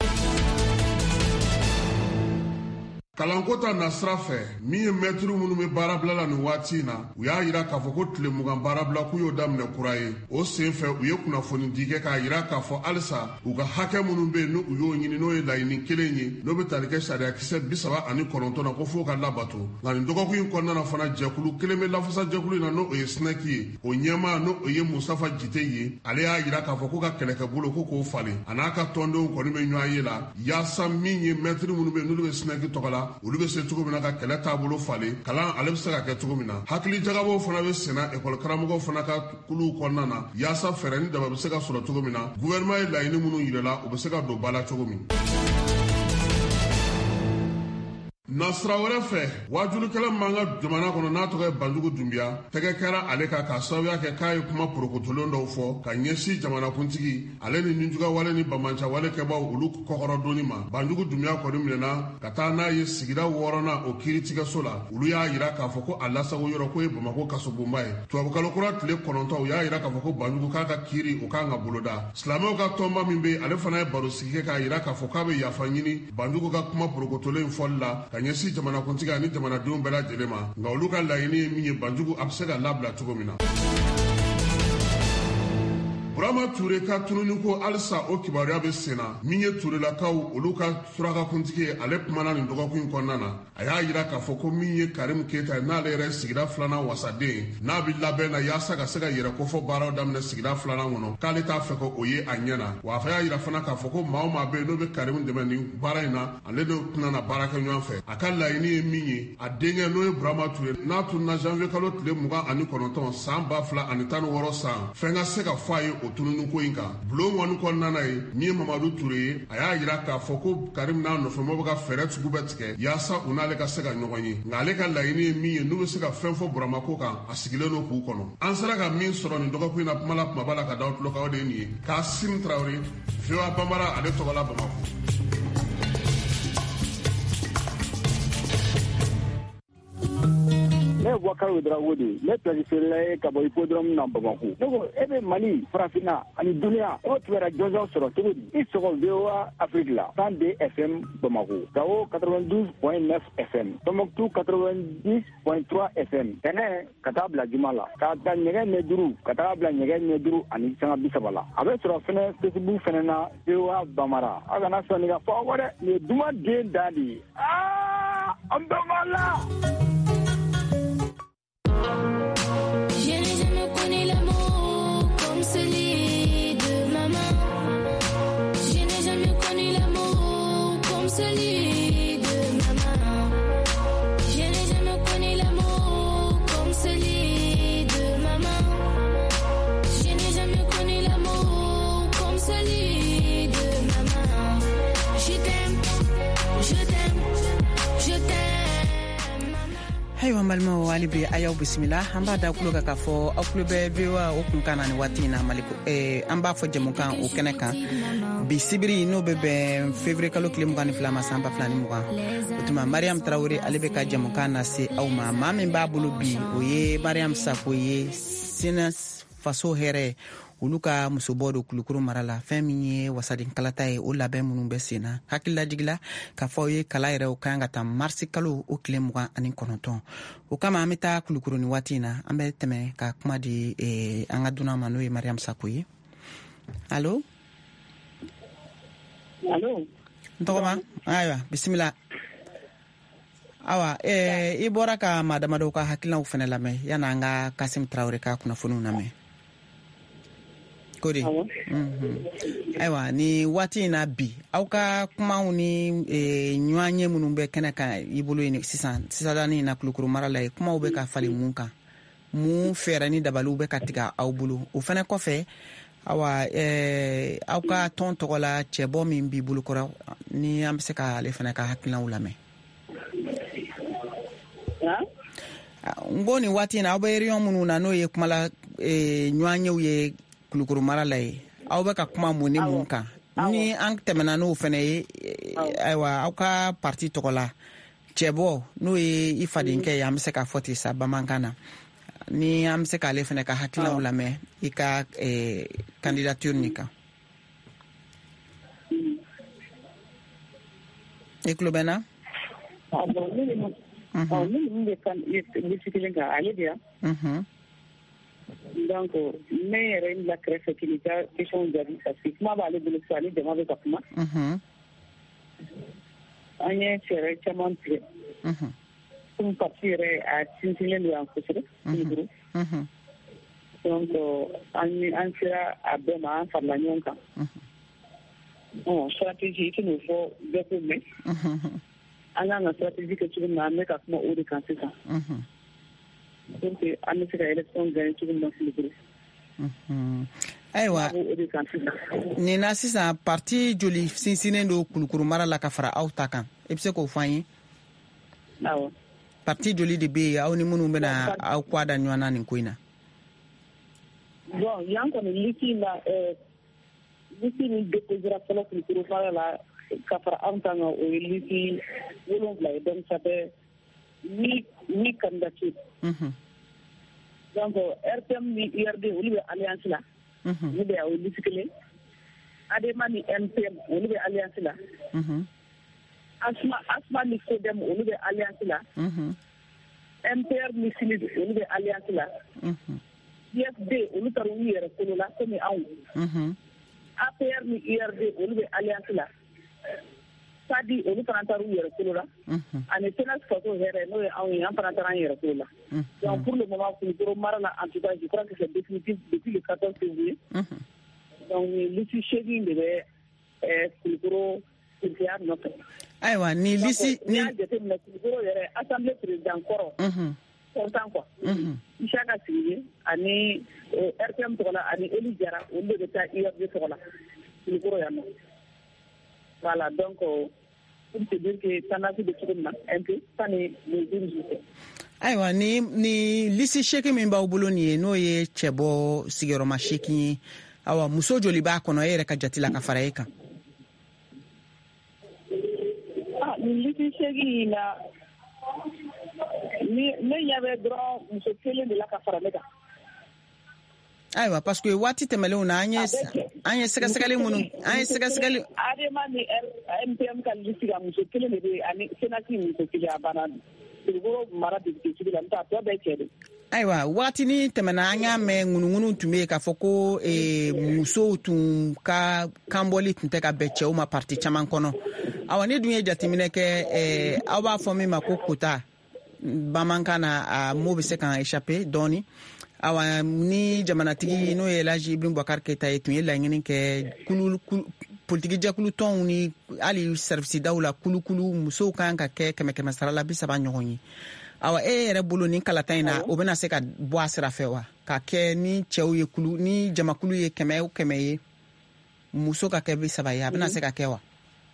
kalanko ta nasira fɛ min ye mɛtiri minnu bɛ baarabila la nin waati in na u y'a yira k'a fɔ ko tile 20 baarabila k'u y'o daminɛ kura ye o sen fɛ u ye kunnafoni di kɛ k'a yira k'a fɔ halisa u ka hakɛ minnu bɛ yen n'u y'o ɲini n'o ye laɲini kelen ye n'o bɛ tali kɛ sariya kisɛ 39 na ko f'o ka labato nka nin dɔgɔkun in kɔnɔna na fana jɛkulu kelen bɛ lafasa jɛkulu in na n'o ye SNEC ye o ɲɛmaa n'o ye Musafa Jite ye ale y'a yira k'a fɔ ko ka kɛlɛkɛbolo ko k'o falen a n'a ka tɔndenw kɔni bɛ ɲɔgɔn ye la yaasa min ye mɛtiri minnu bɛ yen n'olu bɛ SNEC tɔgɔ la olu bɛ se cogo min na ka kɛlɛ taabolo falen kalan ale bɛ se ka kɛ cogo min na hakili jagabaw fana bɛ senna ekɔli karamɔgɔw fana ka kuluw kɔnɔna na yaasa fɛɛrɛ ni daba bɛ se ka sɔrɔ cogo min na gouvernement ye laɲini minnu yirala u bɛ se ka don ba la cogo min nasira wɛrɛ fɛ wajulukɛla man ka jamana kɔnɔ n'a tɔgɔ ye Banjugu Dunbiya tɛgɛ kɛra ale ka sababuya kɛ k'a ye kuma porokotolen dɔw fɔ ka ɲɛsin jamanakuntigi ale ni ninjuga wale ni bamancɛ wale kɛbaw olu kɔkɔrɔ doni ma. Banjugu Dunbiya kɔni minɛna ka taa n'a ye sigida 6nan o kiiritigɛso la. Olu y'a yira k'a fɔ ko a lasago yɔrɔ ko ye Bamako kasobonba ye. Tubabukalo kura tile 9 u y'a yira k'a fɔ ko Banjugu k'a ka kiiri o kan ka boloda. Silamɛw ka tɔnba min bɛ ale fana ye baro sigi kɛ k'a yira k'a fɔ k'a bɛ yafa ɲini Banjugu ka kuma porokotolen fɔli la ka ɲɛsin jamanakuntigi ani jamanadenw bɛɛ lajɛlen ma. Nka olu ka laɲini ye min ye Banjugu a bɛ se ka labila cogo min na. Burama Ture ka tununi ko alisa o kibaruya bɛ sen na min ye Turelakaw olu ka surakakuntigi ye ale kumana nin dɔgɔkun in kɔnɔna na. A y'a yira k'a fɔ ko min ye Karim Keita n'ale yɛrɛ sigida 2nan wasaden n'a bɛ labɛn na yaasa ka se ka yɛrɛ kofɔ baaraw daminɛ sigida 2nan kɔnɔ k'ale t'a fɛ ko o ye a ɲɛ na. Wa a y'a yira fana k'a fɔ ko maa o maa bɛ yen n'o bɛ Karim dɛmɛ nin baara in na ale de tɛna baara kɛ ɲɔgɔn fɛ. A ka laɲini ye min ye a denkɛ n'o ye Burama Ture n'a tununa janvier kalo tile 29 san 2016 san fɛn ka se ka fɔ a ye o tununi ko in kan. Bulon kɔni kɔnɔna ye min ye Mamadu Ture ye a y'a yira k'a fɔ ko Karim n'a nɔfɛmɔgɔw bɛ ka fɛɛrɛ sugu bɛɛ tigɛ yaasa u n'ale ka se ka ɲɔgɔn ye. Nka ale ka laɲini ye min ye n'u bɛ se ka fɛn fɔ Burama ko kan a sigilen n'o k'u kɔnɔ. An sera ka min sɔrɔ nin dɔgɔkun in na kuma la kumaba la ka da tulo kan o de ye nin ye. Kasim Traoré, VOA Bambara ale tɔgɔ la Bamako. Ne Boubacar Ouedraogo de ne planifiera ye ka bɔ hippodrome na Bamako. Ne ko e bɛ Mali farafinna ani duniya o tubara jɔnjɔn sɔrɔ cogo di? I sɔgɔ VOA Afrique la 102 FM Bamako, Gao 92.9 FM, Tombouctou 90.3 FM. Tɛnɛ ka taa bila juma la ka taa ɲɛgɛn ɲɛ 5 ka taa bila ɲɛgɛn ɲɛ 5 ani sanga 30 la. A bɛ sɔrɔ fɛnɛ Facebook fɛnɛ na VOA Bambara. A kana sɔnni ka fɔ wɛrɛ nin ye duman den da de ye. An bɛ la. Ayiwa balimaw hali bi a y'aw bisimila an b'a da kulo kan k'a fɔ aw kulo bɛ VOA o kunkan na ni waati in na Maliko an b'a fɔ jamukan o kɛnɛ kan bi sibiri n'o bɛ bɛn février kalo tile 22 ma san 2020 o tuma Mariam Traoré ale bɛ ka jamukan na se aw ma maa min b'a bolo bi o ye Mariam Sako ye Sinas faso hɛrɛ olu ka musobɔ do Kulukuru mara la fɛn min ye wasaden kalata ye o labɛn minnu bɛ sen na hakililajigila k'a fɔ ye kala yɛrɛ o kan ka taa marisi kalo o tile 29 o kama an bɛ taa Kulukuru ni waati in na an bɛ tɛmɛ ka kuma di an ka dunan ma n'o ye Mariam Sako ye. Allo n tɔgɔma ayiwa bisimila awa i bɔra ka maa damadɔ ka hakilinaw fɛnɛ lamɛn yan'an an ka Kasim Traoré ka kunnafoniw lamɛn. Ayiwa ni waati in na bi aw ka kumaw ni ɲɔgɔn ye minnu bɛ kɛnɛ kan i bolo yen sisan sisadani na Kulukuru mara la kumaw bɛ ka falen mun kan mun fɛɛrɛ ni dabaliw bɛ ka tigɛ aw bolo o fana kɔfɛ awa aw ka tɔn tɔgɔ la cɛbɔ min b'i bolo kɔrɔ ni an bɛ se ka ale fana ka hakilinaw lamɛn. N ko ni waati in na aw bɛ réunion minnu na n'o ye kuma la ɲɔgɔn yew ye Kulukuru mara la ye aw bɛ ka kuma mun ni mun kan ni an tɛmɛna n'o fana ye ayiwa aw ka parti tɔgɔ la cɛbɔ n'o ye i fadenkɛ ye an bɛ se k'a fɔ ten sa bamanankan na ni an bɛ se k'ale fana ka hakilinaw lamɛn i ka candidature nin kan. I tulo bɛ n na? Min bɛ liste kelen kan ale de yan. Donc ne yɛrɛ la kɛrɛfɛ k'i ka question jaabi parce que kuma b'ale bolo sisan ani jama bɛ ka kuma. An ye fɛɛrɛ caman tigɛ. Comme parti yɛrɛ a sinsinnen don yan kosɛbɛ Kulukuru. Donc an sera a bɛɛ ma an farala ɲɔgɔn kan. Stratégie i tɛn'o fɔ bɛɛ ko mɛn. An kan ka stratégie kɛ cogo min na an bɛ ka kuma o de kan sisan. Donc an bɛ se ka élection gagner cogo min na Kulukuru. Ayiwa nin na sisan parti joli sinsinnen don Kulukuru mara la ka fara aw ta kan i bɛ se k'o fɔ an ye? awɔ parti joli de be aw ni minnu bɛna aw kwada ɲɔgɔn na nin ko in na bon yan kɔni lisi la lisi min déposera fɔlɔ kulukoro fara la ka fara anw kan o ye lisi 7 ye donc ça fait 8 candidatures donc RTM ni IRD olu bɛ alliance la olu bɛ o lisi kelen ADEMA ni MPM olu bɛ alliance la asma ni CODEM olu bɛ alliance la MPR ni SINID olu bɛ alliance la IFD olu taara u yɛrɛ kolo la komi anw APR ni IRD olu bɛ alliance la SADI olu fana taara u yɛrɛ kolo la ani Sénat faso hɛrɛ n'o ye anw ye an fana taara an yɛrɛ kolo la donc pour le moment Kulukoro mara la en tout cas je crois que c'est définitif depuis le 14 février donc lisi 8 de bɛ Kulukoro Kulukoro nɔfɛ ayiwa ni lisi ni y'a jateminɛ Kulukoro yɛrɛ assemblée président kɔrɔ kontan quoi Isaka Siré ani RTM tɔgɔ la ani Eli Jara olu de bɛ taa IRD tɔgɔ la Kulukoro yan nɔ voilà donc pour te dire que tendance de cogo min na un peu sani mesure jute ayiwa ni lisi 8 min b'aw bolo nin ye n'o ye cɛ bɔ sigiyɔrɔma 8 ye awa muso joli b'a kɔnɔ e yɛrɛ ka jate la ka fara e kan ni lisi 8 na ne ɲɛ bɛ dɔrɔn muso kelen de la ka fara ne kan ayiwa parce que waati tɛmɛlenw na an ye sɛgɛsɛgɛli minnu ADEMA ni MPM ka lisi ka muso kelen de bɛ ani senati muso kelen a banna Kulukoro mara député sigi la n t'a tɔ bɛɛ cɛ de ayiwa waati ni tɛmɛna an y'a mɛn ŋunuŋunu tun bɛ yen k'a fɔ ko musow tun ka kanbɔli tun tɛ ka bɛn cɛw ma parti caman kɔnɔ awa ne dun ye jateminɛ kɛ aw b'a fɔ min ma ko kota bamanankan na a mot bɛ se k'an échapper dɔɔni awa ni jamanatigi n'o ye Elhaji Ibrim Boubacar Keita ye tun ye laɲini kɛ politiki jɛkulu tɔnw ni hali service daw la kulukulu musow kan ka kɛ 100 sara la 30 ɲɔgɔn ye awa e yɛrɛ bolo ni kalata in na o bɛna se ka bɔ a sira fɛ wa ka kɛ ni cɛw ye ni jamakulu ye 100 o 100 ye muso ka kɛ 30 ye a bɛna se ka kɛ wa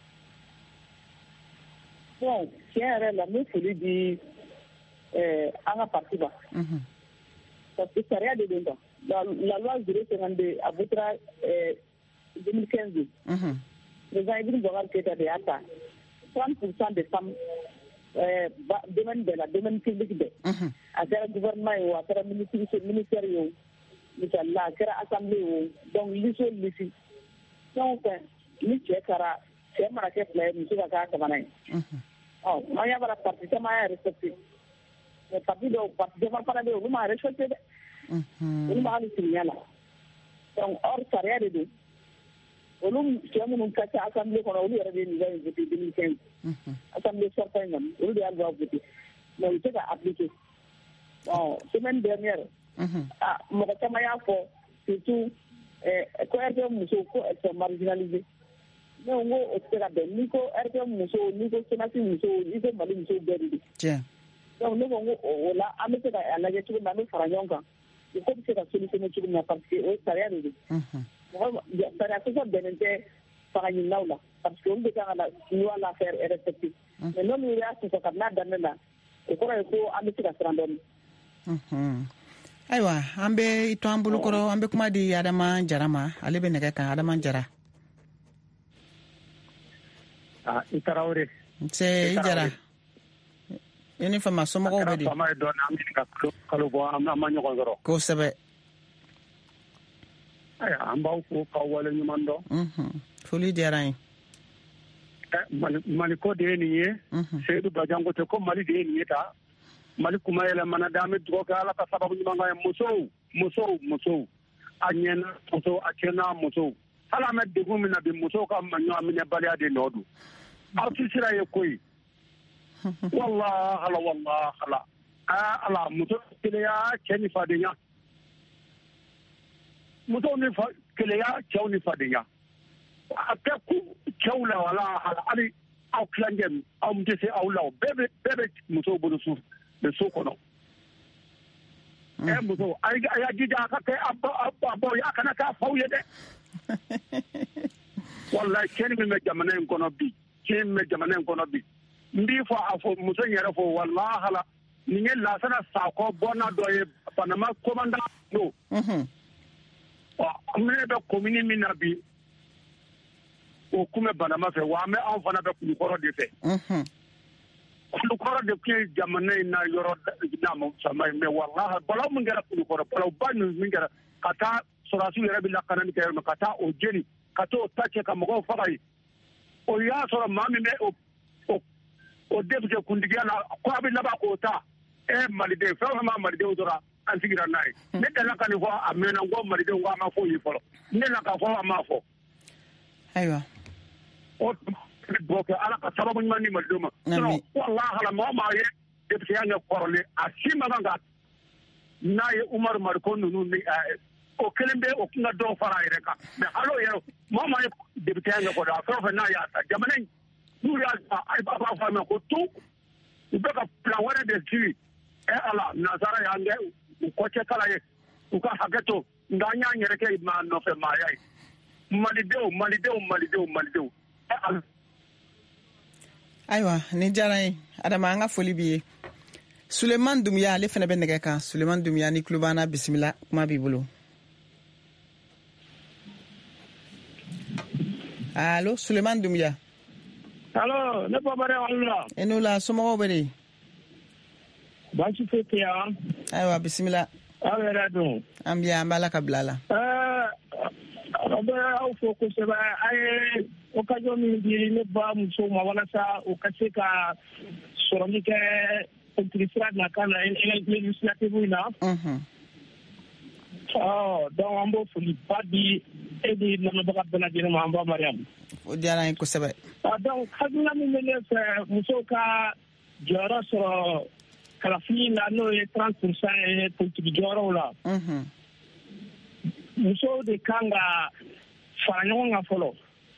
bon tiɲɛ yɛrɛ la ne foli di an ka parti ba parce que sariya de don la loi 052 a votera 2015 président Ibrim Boubacar Keita de y'a ta 30% des femmes domaine de la domaine public bɛɛ a kɛra gouvernement ye o a kɛra ministère ye o misali a kɛra assemblée ye o donc lisi o lisi fɛn o fɛn ni cɛ taara cɛ mana kɛ 2 ye muso ka k'a 3nan ye an y'a bara parti caman y'a respecté mais parti caman fana bɛ yen olu m'a respecté dɛ olu b'a hali simiya la donc hors sariya de don olu cɛ minnu ka ca assemblée kɔnɔ olu yɛrɛ de ye nin in voté 2015 assemblée sortant in kɔni olu de y'a loi voté mais u tɛ ka appliqué bon semaine dernière mɔgɔ caman y'a fɔ surtout ko RTM musow ko elles sont marginalisées ne ko o tɛ se ka bɛn ni ko RTM musow ni ko senati musow ni ko Mali musow bɛɛ de don donc ne ko o la an bɛ se ka a lajɛ cogo min na an bɛ fara ɲɔgɔn kan ko bɛ se ka solutionner cogo min na parce que o sariya de don sariya sɔsɔ bɛnnen tɛ fanga ɲininaw la parce que olu de kan ka na loi la faire respecter mais n'olu y'a sɔsɔ kabini a daminɛ la o kɔrɔ ye ko an bɛ se ka siran dɔɔnin ayiwa an bɛ to an bolokɔrɔ an bɛ kuma di Adama Jara ma ale bɛ nɛgɛ kan Adama Jara i Tarawele i Jara i ni fama somɔgɔw bɛ di fama ye dɔɔnin an bɛ ka kalo bɔ an ma ɲɔgɔn sɔrɔ kosɛbɛ an b'aw fo k'aw wale ɲuman dɔn foli diyara n ye Mali ko de ye nin ye Seydou Badiango tɛ ko Mali de ye nin ye ta Mali kuma yɛlɛmana da an bɛ dugawu kɛ Ala ka sababu ɲuman kɛ musow a ɲɛna musow a cɛna musow hali an bɛ degun min na bi musow ka ɲɔgɔn minɛbaliya de nɔ don aw ti sira ye koyi wallah ala muso keleya cɛ ni fadenya muso ni keleya cɛw ni fadenya a kɛ ku cɛw la wala hali aw tilancɛ aw tɛ se aw la bɛɛ bɛ musow bolo so kɔnɔ muso a y'a jija a ka kɛ a bɔ a kana k'a faw ye dɛ wallahi cɛ min bɛ jamana in kɔnɔ bi mbi fo afo muso yɛrɛ fo wallahi hala ni ye lasana sako bɔna dɔ ye panama commandant no mine bɛ commune min na bi o kun bɛ banama fɛ wa an fana bɛ kulukɔrɔ de fɛ kulukɔrɔ de tun ye jamana in na yɔrɔ dama sama ye mais wallahi balaw min kɛra kulukɔrɔ balaw ba min kɛra ka taa sɔrɔsiw yɛrɛ bɛ lakanani kɛ yɔrɔ min ka taa o jeni ka taa o ta cɛ ka mɔgɔw faga ye o y'a sɔrɔ maa min bɛ o député kuntigiya la ko a bɛ laban k'o ta maliden fɛn o fɛn ma malidenw sɔrɔ an sigira n'a ye ne tɛna ka nin fɔ a mɛnna n ko malidenw ko a ma fɔ ye fɔlɔ ne na ka fɔ a ma fɔ ayiwa o dugawu kɛ ala ka sababu ɲuman di malidenw ma sinon wallahi hala maa o maa ye député ya kɛ kɔrɔlen a si ma kan ka n'a ye Umaru Mariko ninnu ni o kelen bɛ o kun ka dɔw fara a yɛrɛ kan mais hali o yɛrɛ maa o maa ye député ya kɛ kɔrɔlen a fɛn o fɛn n'a y'a ta jamana in n'u y'a ta a b'a fɔ a ma ko tu u bɛ ka plan wɛrɛ de sigi ala nazara y'an kɛ u kɔcɛ kala ye u ka hakɛ to nka an y'an yɛrɛ kɛ maa nɔfɛ maaya ye malidenw ayiwa ni diyara ye adama an ka foli b'i ye Suleman Dumbuya ale fana bɛ nɛgɛ kan Suleman Dumbuya ni tulo b'an na bisimila kuma b'i bolo allo Suleman Dumbuya allo ne babare wala e n'o la somɔgɔw bɛ de baasi foyi tɛ yan ayiwa bisimila aw yɛrɛ dun an bi an b'ala ka bila la an bɛ aw fo kosɛbɛ a ye occasion min di ne ba musow ma walasa u ka se ka sɔrɔli kɛ politique sira na kan na législative na donc an b'o foli ba di e di lamɛnbaga bɛɛ lajɛlen ma an ba Mariam o diyara n ye kosɛbɛ donc hakilina min bɛ ne fɛ musow ka jɔyɔrɔ sɔrɔ kalafili la n'o ye 30% ye politique jɔyɔrɔw la musow de kan ka fara ɲɔgɔn kan fɔlɔ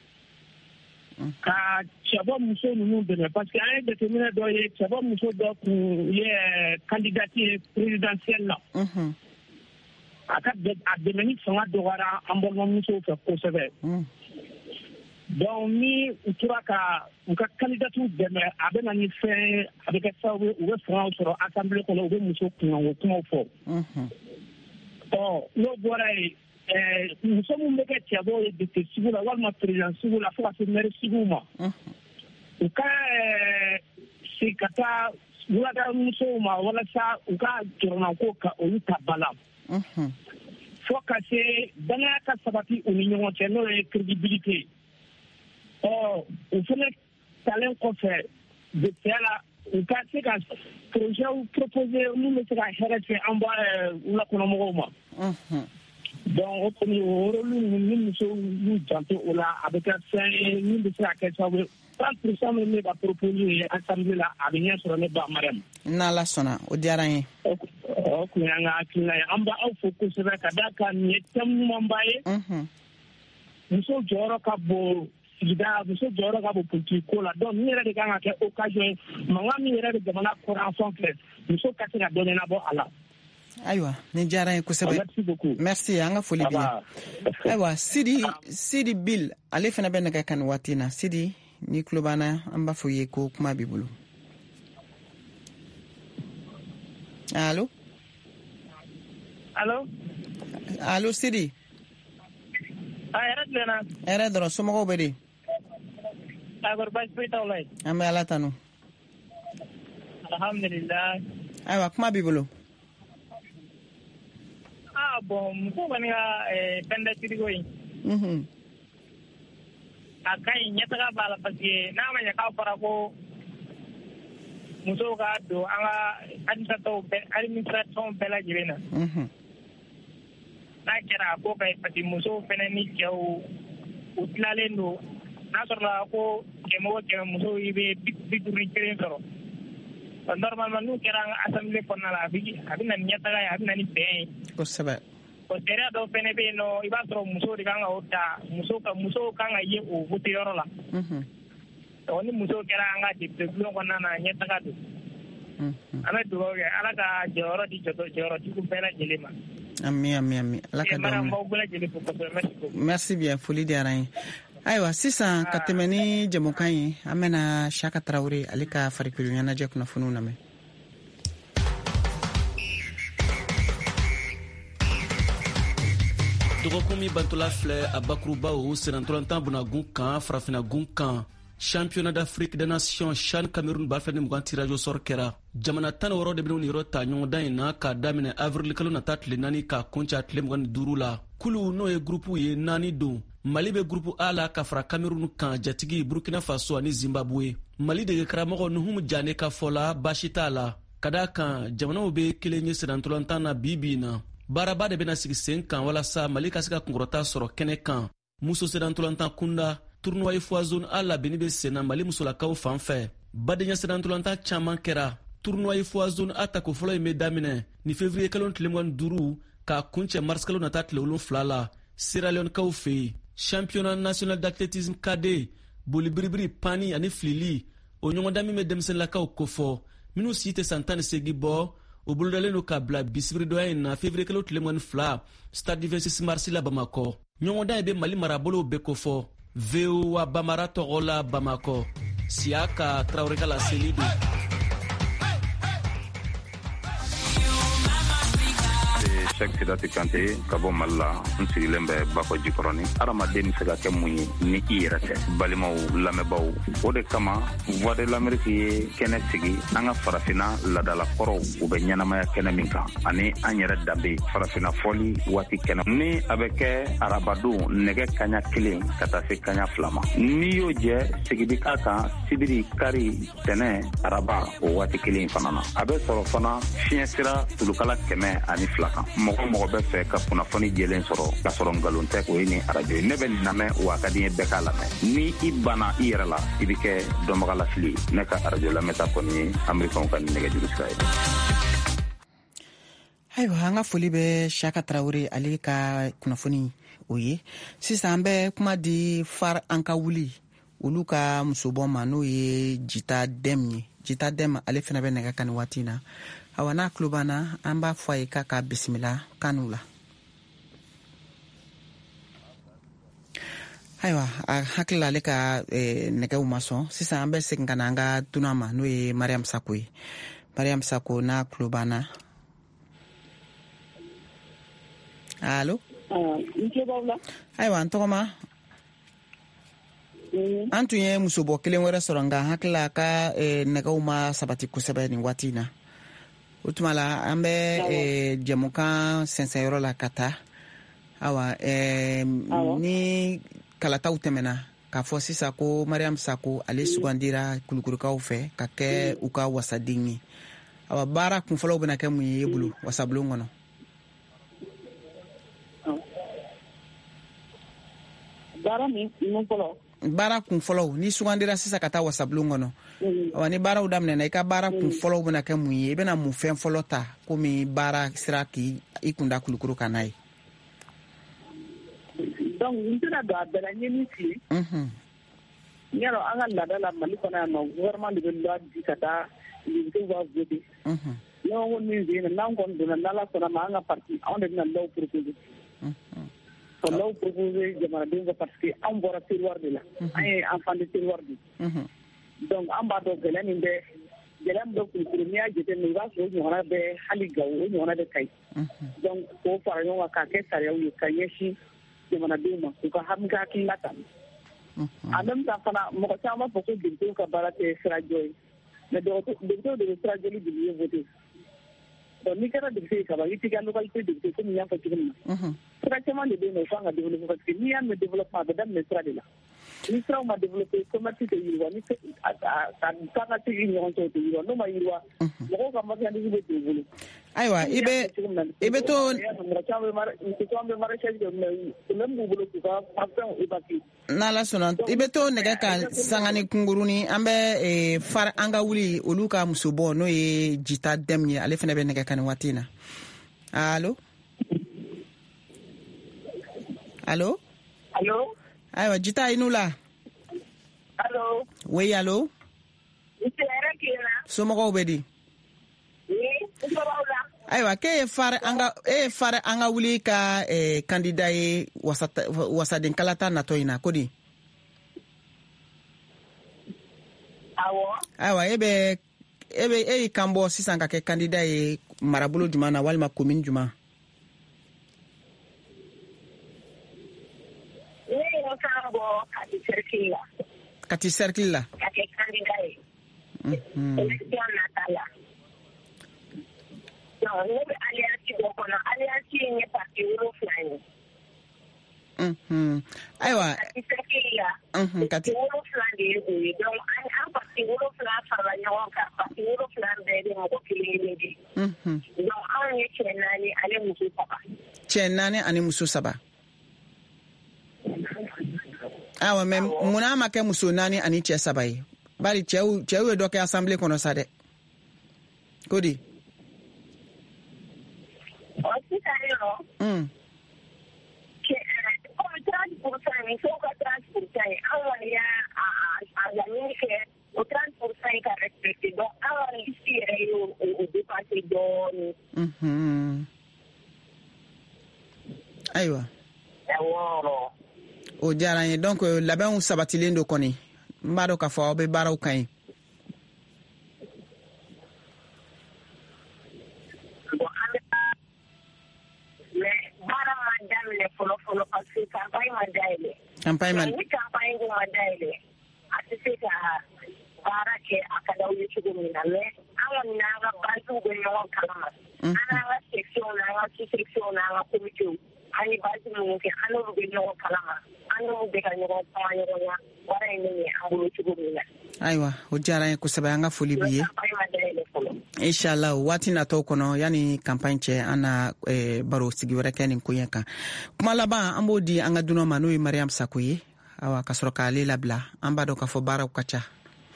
ka cɛbɔ muso ninnu dɛmɛ parce que an ye jateminɛ dɔ ye cɛbɔ muso dɔ kun ye candidate ye présidentielle la a dɛmɛ ni fanga dɔgɔyara an balimamusow fɛ kosɛbɛ donc ni u tora ka u ka candidate dɛmɛ a bɛ na ni fɛn a bɛ kɛ sababu u bɛ fanga sɔrɔ assemblée kɔnɔ u bɛ muso kunkanko kumaw fɔ n'o bɔra yen muso min bɛ kɛ cɛbɔ ye député sugu la walima président sugu la fo ka se maire sugu ma u ka se ka taa wuladamusow ma walasa u ka jɔrɔnako ka olu ta ba la fo ka se danaya ka sabati u ni ɲɔgɔn cɛ n'o ye crédibilité u fana talen kɔfɛ député la u ka se ka projet proposer min bɛ se ka hɛrɛ se an ba wulakɔnɔmɔgɔw ma donc o kɔni o rôle ninnu ni musow y'u janto o la a bɛ kɛ fɛn ye min bɛ se ka kɛ sababu ye 30% min bɛ ka proposer ye assemblée la a bɛ ɲɛ sɔrɔ ne ba Mariam n'Ala sɔnna o diyara n ye o kun y'an ka hakilina ye an b'a aw fo kosɛbɛ ka d'a kan nin ye thème ɲumanba ye muso jɔyɔrɔ ka bon sigida muso jɔyɔrɔ ka bon politique ko la donc nin yɛrɛ de kan ka kɛ occasion ye mankan min yɛrɛ bɛ jamana kɔrɔnfɛn fɛ muso ka se ka dɔ ɲɛnabɔ a la ayiwa ni diyara n ye kosɛbɛ merci an ka foli b'i ye ayiwa Sidi Bill ale fana bɛ nɛgɛ kan nin waati na Sidi ni tulo b'an na an b'a fɔ i ye ko kuma b'i bolo allo Sidi hɛrɛ dɔrɔn somɔgɔw bɛ di an bɛ ala tanu alhamdulillah ayiwa kuma b'i bolo bon muso kɔni ka candidature in a ka ɲi ɲɛtaga b'a la parce que n'a ma ɲɛ k'a fɔra ko musow ka don an ka administration bɛɛ lajɛlen na n'a kɛra a ko ka ɲi parce que musow fɛnɛ ni cɛw u tilalen don n'a sɔrɔla ko kɛmɛ o kɛmɛ musow i bɛ 51 sɔrɔ normalement n'u kɛra an ka assemblée kɔnɔna la a bɛ na ni ɲɛtaga ye a bɛ na ni bɛn ye kosɛbɛ o sariya dɔw fɛnɛ bɛ yen nɔ i b'a sɔrɔ musow de kan ka o ta musow kan ka ye o vote yɔrɔ la ni musow kɛra an ka député bulon kɔnɔna na ɲɛtaga don an bɛ dugawu kɛ ala ka jɔyɔrɔ di jɔyɔrɔtigiw bɛɛ lajɛlen ma ami ala ka d'aw bɛɛ lajɛlen fo kosɛbɛ merci bien foli diyara n ye Ayiwa sisan ka tɛmɛ ni jamukan ye an bɛna Shaka Tarawele ale ka farikolo ɲɛnajɛ kunnafoniw lamɛn. dɔgɔkun min bantola filɛ a bakurubaw senatɔlɔntan bonagun kan farafinagun kan championnat d'Afrique des Nations CHAN Cameroun balfɛ ni 20 tirage au sort kɛra jamana 16 de bɛna ni yɔrɔ ta ɲɔgɔndan in na k'a daminɛ avril kalo nata tile 4 k'a kunca tile 25 la kulu n'o ye grupu ye 4 don Mali bɛ grupu A la ka fara Cameroun kan jatigi Burkina Faso ani Zimbabwe Mali dege karamɔgɔ Nuhum Jane ka fɔ la baasi t'a la ka d'a kan jamanaw bɛ kelen ye senatɔlɔntan na bi na baaraba de bɛna sigi sen kan walasa Mali ka se ka kunkɔrɔta sɔrɔ kɛnɛ kan muso senatɔlɔntan kunda tournoi fois zone A labɛnni bɛ sen na Mali musolakaw fan fɛ badenya senatɔlɔntan caman kɛra tournoi fois zone A tako fɔlɔ in bɛ daminɛ ni février kalo tile 25 k'a kuncɛ mars kalo nata tile 7 la Sierra Leone kaw fɛ yen championnat national d'athlétisme cadet boli biribiri pani ani filili o ɲɔgɔndan min bɛ denmisɛnninlakaw kofɔ minnu si tɛ san 18 bɔ o bolodalen do ka bila bisibiri dɔya in na février kalo tile 22 stade 26 mars la Bamakɔ ɲɔgɔndan in bɛ Mali marabolow bɛɛ kofɔ VOA Bamara tɔgɔ la Bamakɔ Siaka Traoré ka laseli do. Cheikh Sidati Kante ka bɔ Mali la n sigilen bɛ Bafɔ Jikɔrɔni adamaden bɛ se ka kɛ mun ye ni i yɛrɛ tɛ balimaw lamɛnbaw o de kama Voix de l'Amérique ye kɛnɛ sigi an ka farafina ladala kɔrɔw u bɛ ɲɛnamaya kɛnɛ min kan ani an yɛrɛ danbe farafina fɔli waati kɛnɛ ni a bɛ kɛ arabadon nɛgɛ kaɲa 1 ka taa se kaɲa 2 ma n'i y'o jɛ sigidi ka kan sibiri kari tɛnɛ araba o waati 1 fana na a bɛ sɔrɔ fana fiɲɛ sira tulukala 102 kan mɔgɔ bɛ fɛ ka kunnafoni jɛlen sɔrɔ ka sɔrɔ ngalon tɛ o ye ni arajo ne bɛ lamɛn wa ka di ye bɛɛ k'a lamɛn ni i banna i yɛrɛ la i bɛ kɛ dɔnbaga lasili ne ka arajo lamɛnta kɔni ye amerikanw ka nɛgɛjuru sira ye. Ayiwa an ka foli bɛ Shaka Tarawele ale ka kunnafoni o ye sisan an bɛ kuma di far an ka wuli olu ka musobɔ ma n'o ye Jita Dɛm ye Jita Dɛm ale fana bɛ nɛgɛ kan ni waati na awa n'a tulo banna an b'a fɔ a ye k'a ka bisimila kanu la. Ayiwa a hakili ale ka nɛgɛw ma sɔn sisan an bɛ segin ka na an ka dunan ma n'o ye Mariam Sako ye Mariam Sako n'a tulo banna. Allo ayiwa an tɔgɔma an tun ye musobɔ kelen wɛrɛ sɔrɔ nka hakili a ka nɛgɛw ma sabati kosɛbɛ nin waati na o tuma la an bɛ jɛmukan sɛnsɛnyɔrɔ la ka taa awa ni kalataw tɛmɛna k'a fɔ sisan ko Mariam Sako ale sugandira kulukurukaw fɛ ka kɛ u ka wasaden ye awa baara kunfɔlɔw bɛna kɛ mun ye e bolo wasabulon kɔnɔ. Baara kunfɔlɔw ni sugandira sisan ka taa wasabulon kɔnɔ awa ni baaraw daminɛna i ka baara kunfɔlɔw bɛna kɛ mun ye i bɛna mun fɛn fɔlɔ ta komi baara sira k'i kunda kulukuru kan n'a ye. Donc n tɛna don a bɛɛ la n ye min f'i ye n y'a dɔn an ka laada la Mali kɔnɔ yan nɔ gouvernement de bɛ loi di ka taa députés b'a voter ne ko min f'i ye n'an kɔni donna n'Ala sɔnna ma an ka parti anw de bɛna loi proposer ka loi proposer jamanadenw kan parce que an bɔra terroir de la an ye enfant de terroir de donc an b'a dɔn gɛlɛya min bɛ kulukuru n'i y'a jateminɛ i b'a sɔrɔ o ɲɔgɔnna bɛ hali Gawo o ɲɔgɔnna bɛ Kayi donc k'o fara ɲɔgɔn kan k'a kɛ sariyaw ye ka ɲɛsin jamanadenw ma u ka hakilina ta en même temps fana mɔgɔ caman b'a fɔ ko députés ka baara tɛ sirajɔ ye mais députés de bɛ sirajɔli de ye voter donc n'i kɛra député ye kaban i t'i ka localité député komi n y'a fɔ cogo min na sira caman de bɛ yen nɔ o kan ka développer parce que n'i y'a mɛn développement a bɛ daminɛ sira de la ni siraw ma développer commerce tɛ yiriwa ni ka ka tigi ɲɔgɔn cɛ o tɛ yiriwa n'o ma yiriwa mɔgɔw ka marchandise bɛ t'u bolo. Ayiwa i bɛ to mɔgɔ caman bɛ maraîchage kɛ mais problème b'u bolo k'u ka fɛnw évacuer. N'Ala sɔnna i bɛ to nɛgɛ kan sangani kungurunin an bɛ far an ka wuli olu ka musobɔ n'o ye Jita Dɛm ye ale fana bɛ nɛgɛ kan nin waati in na. Allo ayiwa Jita i n'u la. Allo oui allo somɔgɔw bɛ di. Ayiwa k'e ye far an ka wuli ka candidat ye wasaden kalata natɔ in na ko di. Awa ebe kan bɔ sisan ka kɛ candidat ye marabolo juma na walima commune juma. Ne kan bɔ Kati cercle la. Ka kɛ candidat ye. Election natala. Non, ne bɛ alliance dɔ kɔnɔ. Alliance ye parti wolonfila ye. Ayiwa. Kati cercle la. Kati wolonfila de ye o ye. Donc an parti wolonfila farala ɲɔgɔn kan. Parti wolonfila bɛɛ bɛ mɔgɔ kelen de. Donc anw ye cɛ 4 ani muso 3. Cɛ 4 ani muso 3. Awa mais munna ma kɛ muso 4 ani cɛ 3 ye? Bari cɛw ye dɔ kɛ assemblée kɔnɔ sa dɛ. Kodi? O sisan yɔrɔ. Comme 30% musow ka 30% ye anw kɔni y'a laɲini kɛ o 30% ka respecté donc anw ka liste yɛrɛ ye o dépassé dɔɔni. Ayiwa. Awɔ. O diyara n ye donc labɛnw sabatilen do kɔni n b'a dɔn k'a fɔ aw bɛ baaraw ka ɲi. Mais baara ma daminɛ fɔlɔ parce que campagne ma dayɛlɛ. Ni campagne ko ma dayɛlɛ a tɛ se ka baara kɛ a ka d'aw ye cogo min na mais an kɔni n'an ka baasiw bɛ ɲɔgɔn kalama. An n'an ka section n'an ka sous-section n'an ka comité an ye baasi minnu kɛ an n'olu bɛ ɲɔgɔn kalama. An n'olu bɛ ka ɲɔgɔn kuma ɲɔgɔn ya baara in bɛ ɲɛ an bolo cogo min na. Ayiwa o diyara n ye kosɛbɛ an ka foli b'i ye. Inshallah waati natɔw kɔnɔ yani campagne cɛ an na baro sigi wɛrɛ kɛ nin ko ɲɛ kan. Kuma laban an b'o di an ka dunanw ma n'o ye Mariam Sako ye. Awa ka sɔrɔ k'ale labila an b'a dɔn k'a fɔ baaraw ka ca.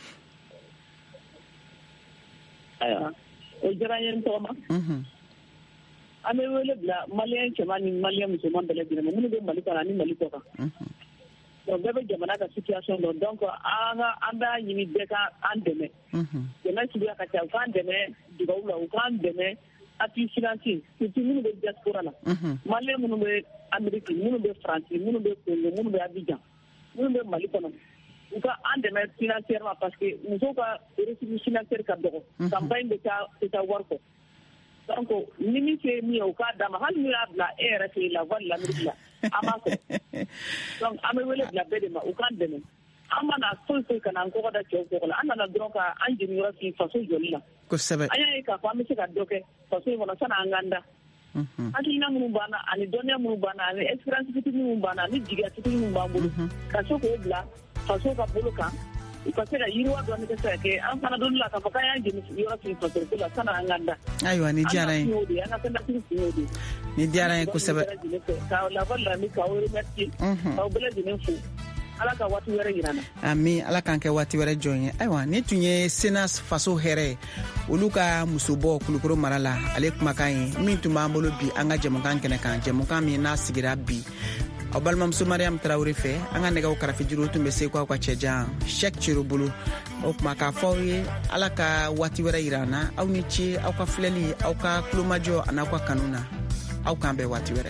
Ayiwa o diyara n ye n tɔgɔma. An bɛ wele bila maliyɛn cɛman ni maliyɛn musoman bɛɛ lajɛlen ma minnu bɛ Mali kɔnɔ ani Mali kɔ kan. Donc bɛɛ bɛ jamana ka situation dɔn donc an b'a ɲini bɛɛ ka an dɛmɛ. Dɛmɛ suguya ka ca u k'an dɛmɛ dugawu la u k'an dɛmɛ appui financier surtout minnu bɛ diaspora la. Maliyɛn minnu bɛ Amérique minnu bɛ France minnu bɛ Congo minnu bɛ Abidjan minnu bɛ Mali kɔnɔ u ka an dɛmɛ financièrement parce que musow ka ressource financière ka dɔgɔ. Campagne bɛ taa wari kɔ. Donc ni min se min ye o k'a d'a ma hali n'u y'a bila e yɛrɛ fɛ yen la voie de l'Amérique la an b'a sɔrɔ donc an bɛ wele bila bɛɛ de ma u k'an dɛmɛ an mana foyi ka na an kɔgɔ da cɛw kɔgɔ la an nana dɔrɔn ka an jeniyɔrɔ fi faso jɔli la kosɛbɛ an y'a ye k'a fɔ an bɛ se ka dɔ kɛ faso in kɔnɔ sani an k'an da hakilina minnu b'an na ani dɔnniya minnu b'an na ani expérience fitinin minnu b'an na ani jigiya fitinin minnu b'an bolo ka se k'o bila faso ka bolo kan u ka se ka yiriwa dɔɔni kɛ se ka kɛ an fana donni la k'a fɔ k'an y'an jeni yɔrɔ fi faso ko la sani an k'an da. Ayiwa ni diyara n ye an ka fɛndatigi kun y'o de ye. Ni diyara n ye kosɛbɛ. K'aw la voie de l'Amérique k'aw remercier k'aw bɛɛ lajɛlen fo. Ala ka waati wɛrɛ yira na. Ami ala k'an kɛ waati wɛrɛ jɔn ye. Ayiwa ni tun ye Senas faso hɛrɛ olu ka musobɔ Kulukoro mara la ale kumakan ye min tun b'an bolo bi an ka jɛmukan kɛnɛ kan jɛmukan min n'a sigira bi aw balimamuso Mariam Tarawele fɛ an ka nɛgɛw karafejuru tun bɛ se k'aw ka cɛjan Cheikh Ciro bolo o kuma k'a fɔ aw ye ala ka waati wɛrɛ yira na aw ni ce aw ka filɛli aw ka kulomajɔ an'aw ka kanu na aw k'an bɛn waati wɛrɛ.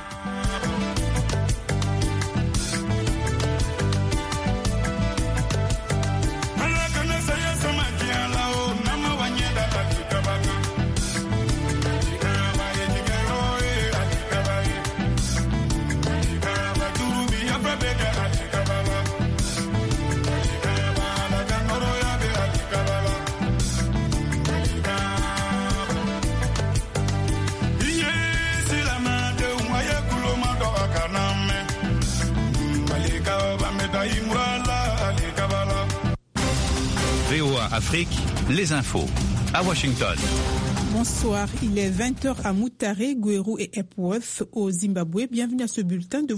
VOA Afrique, les infos. À Washington. Bonsoir, il est 20h à Mutare, Gweru et Epworth au Zimbabwe. Bienvenue à ce bulletin de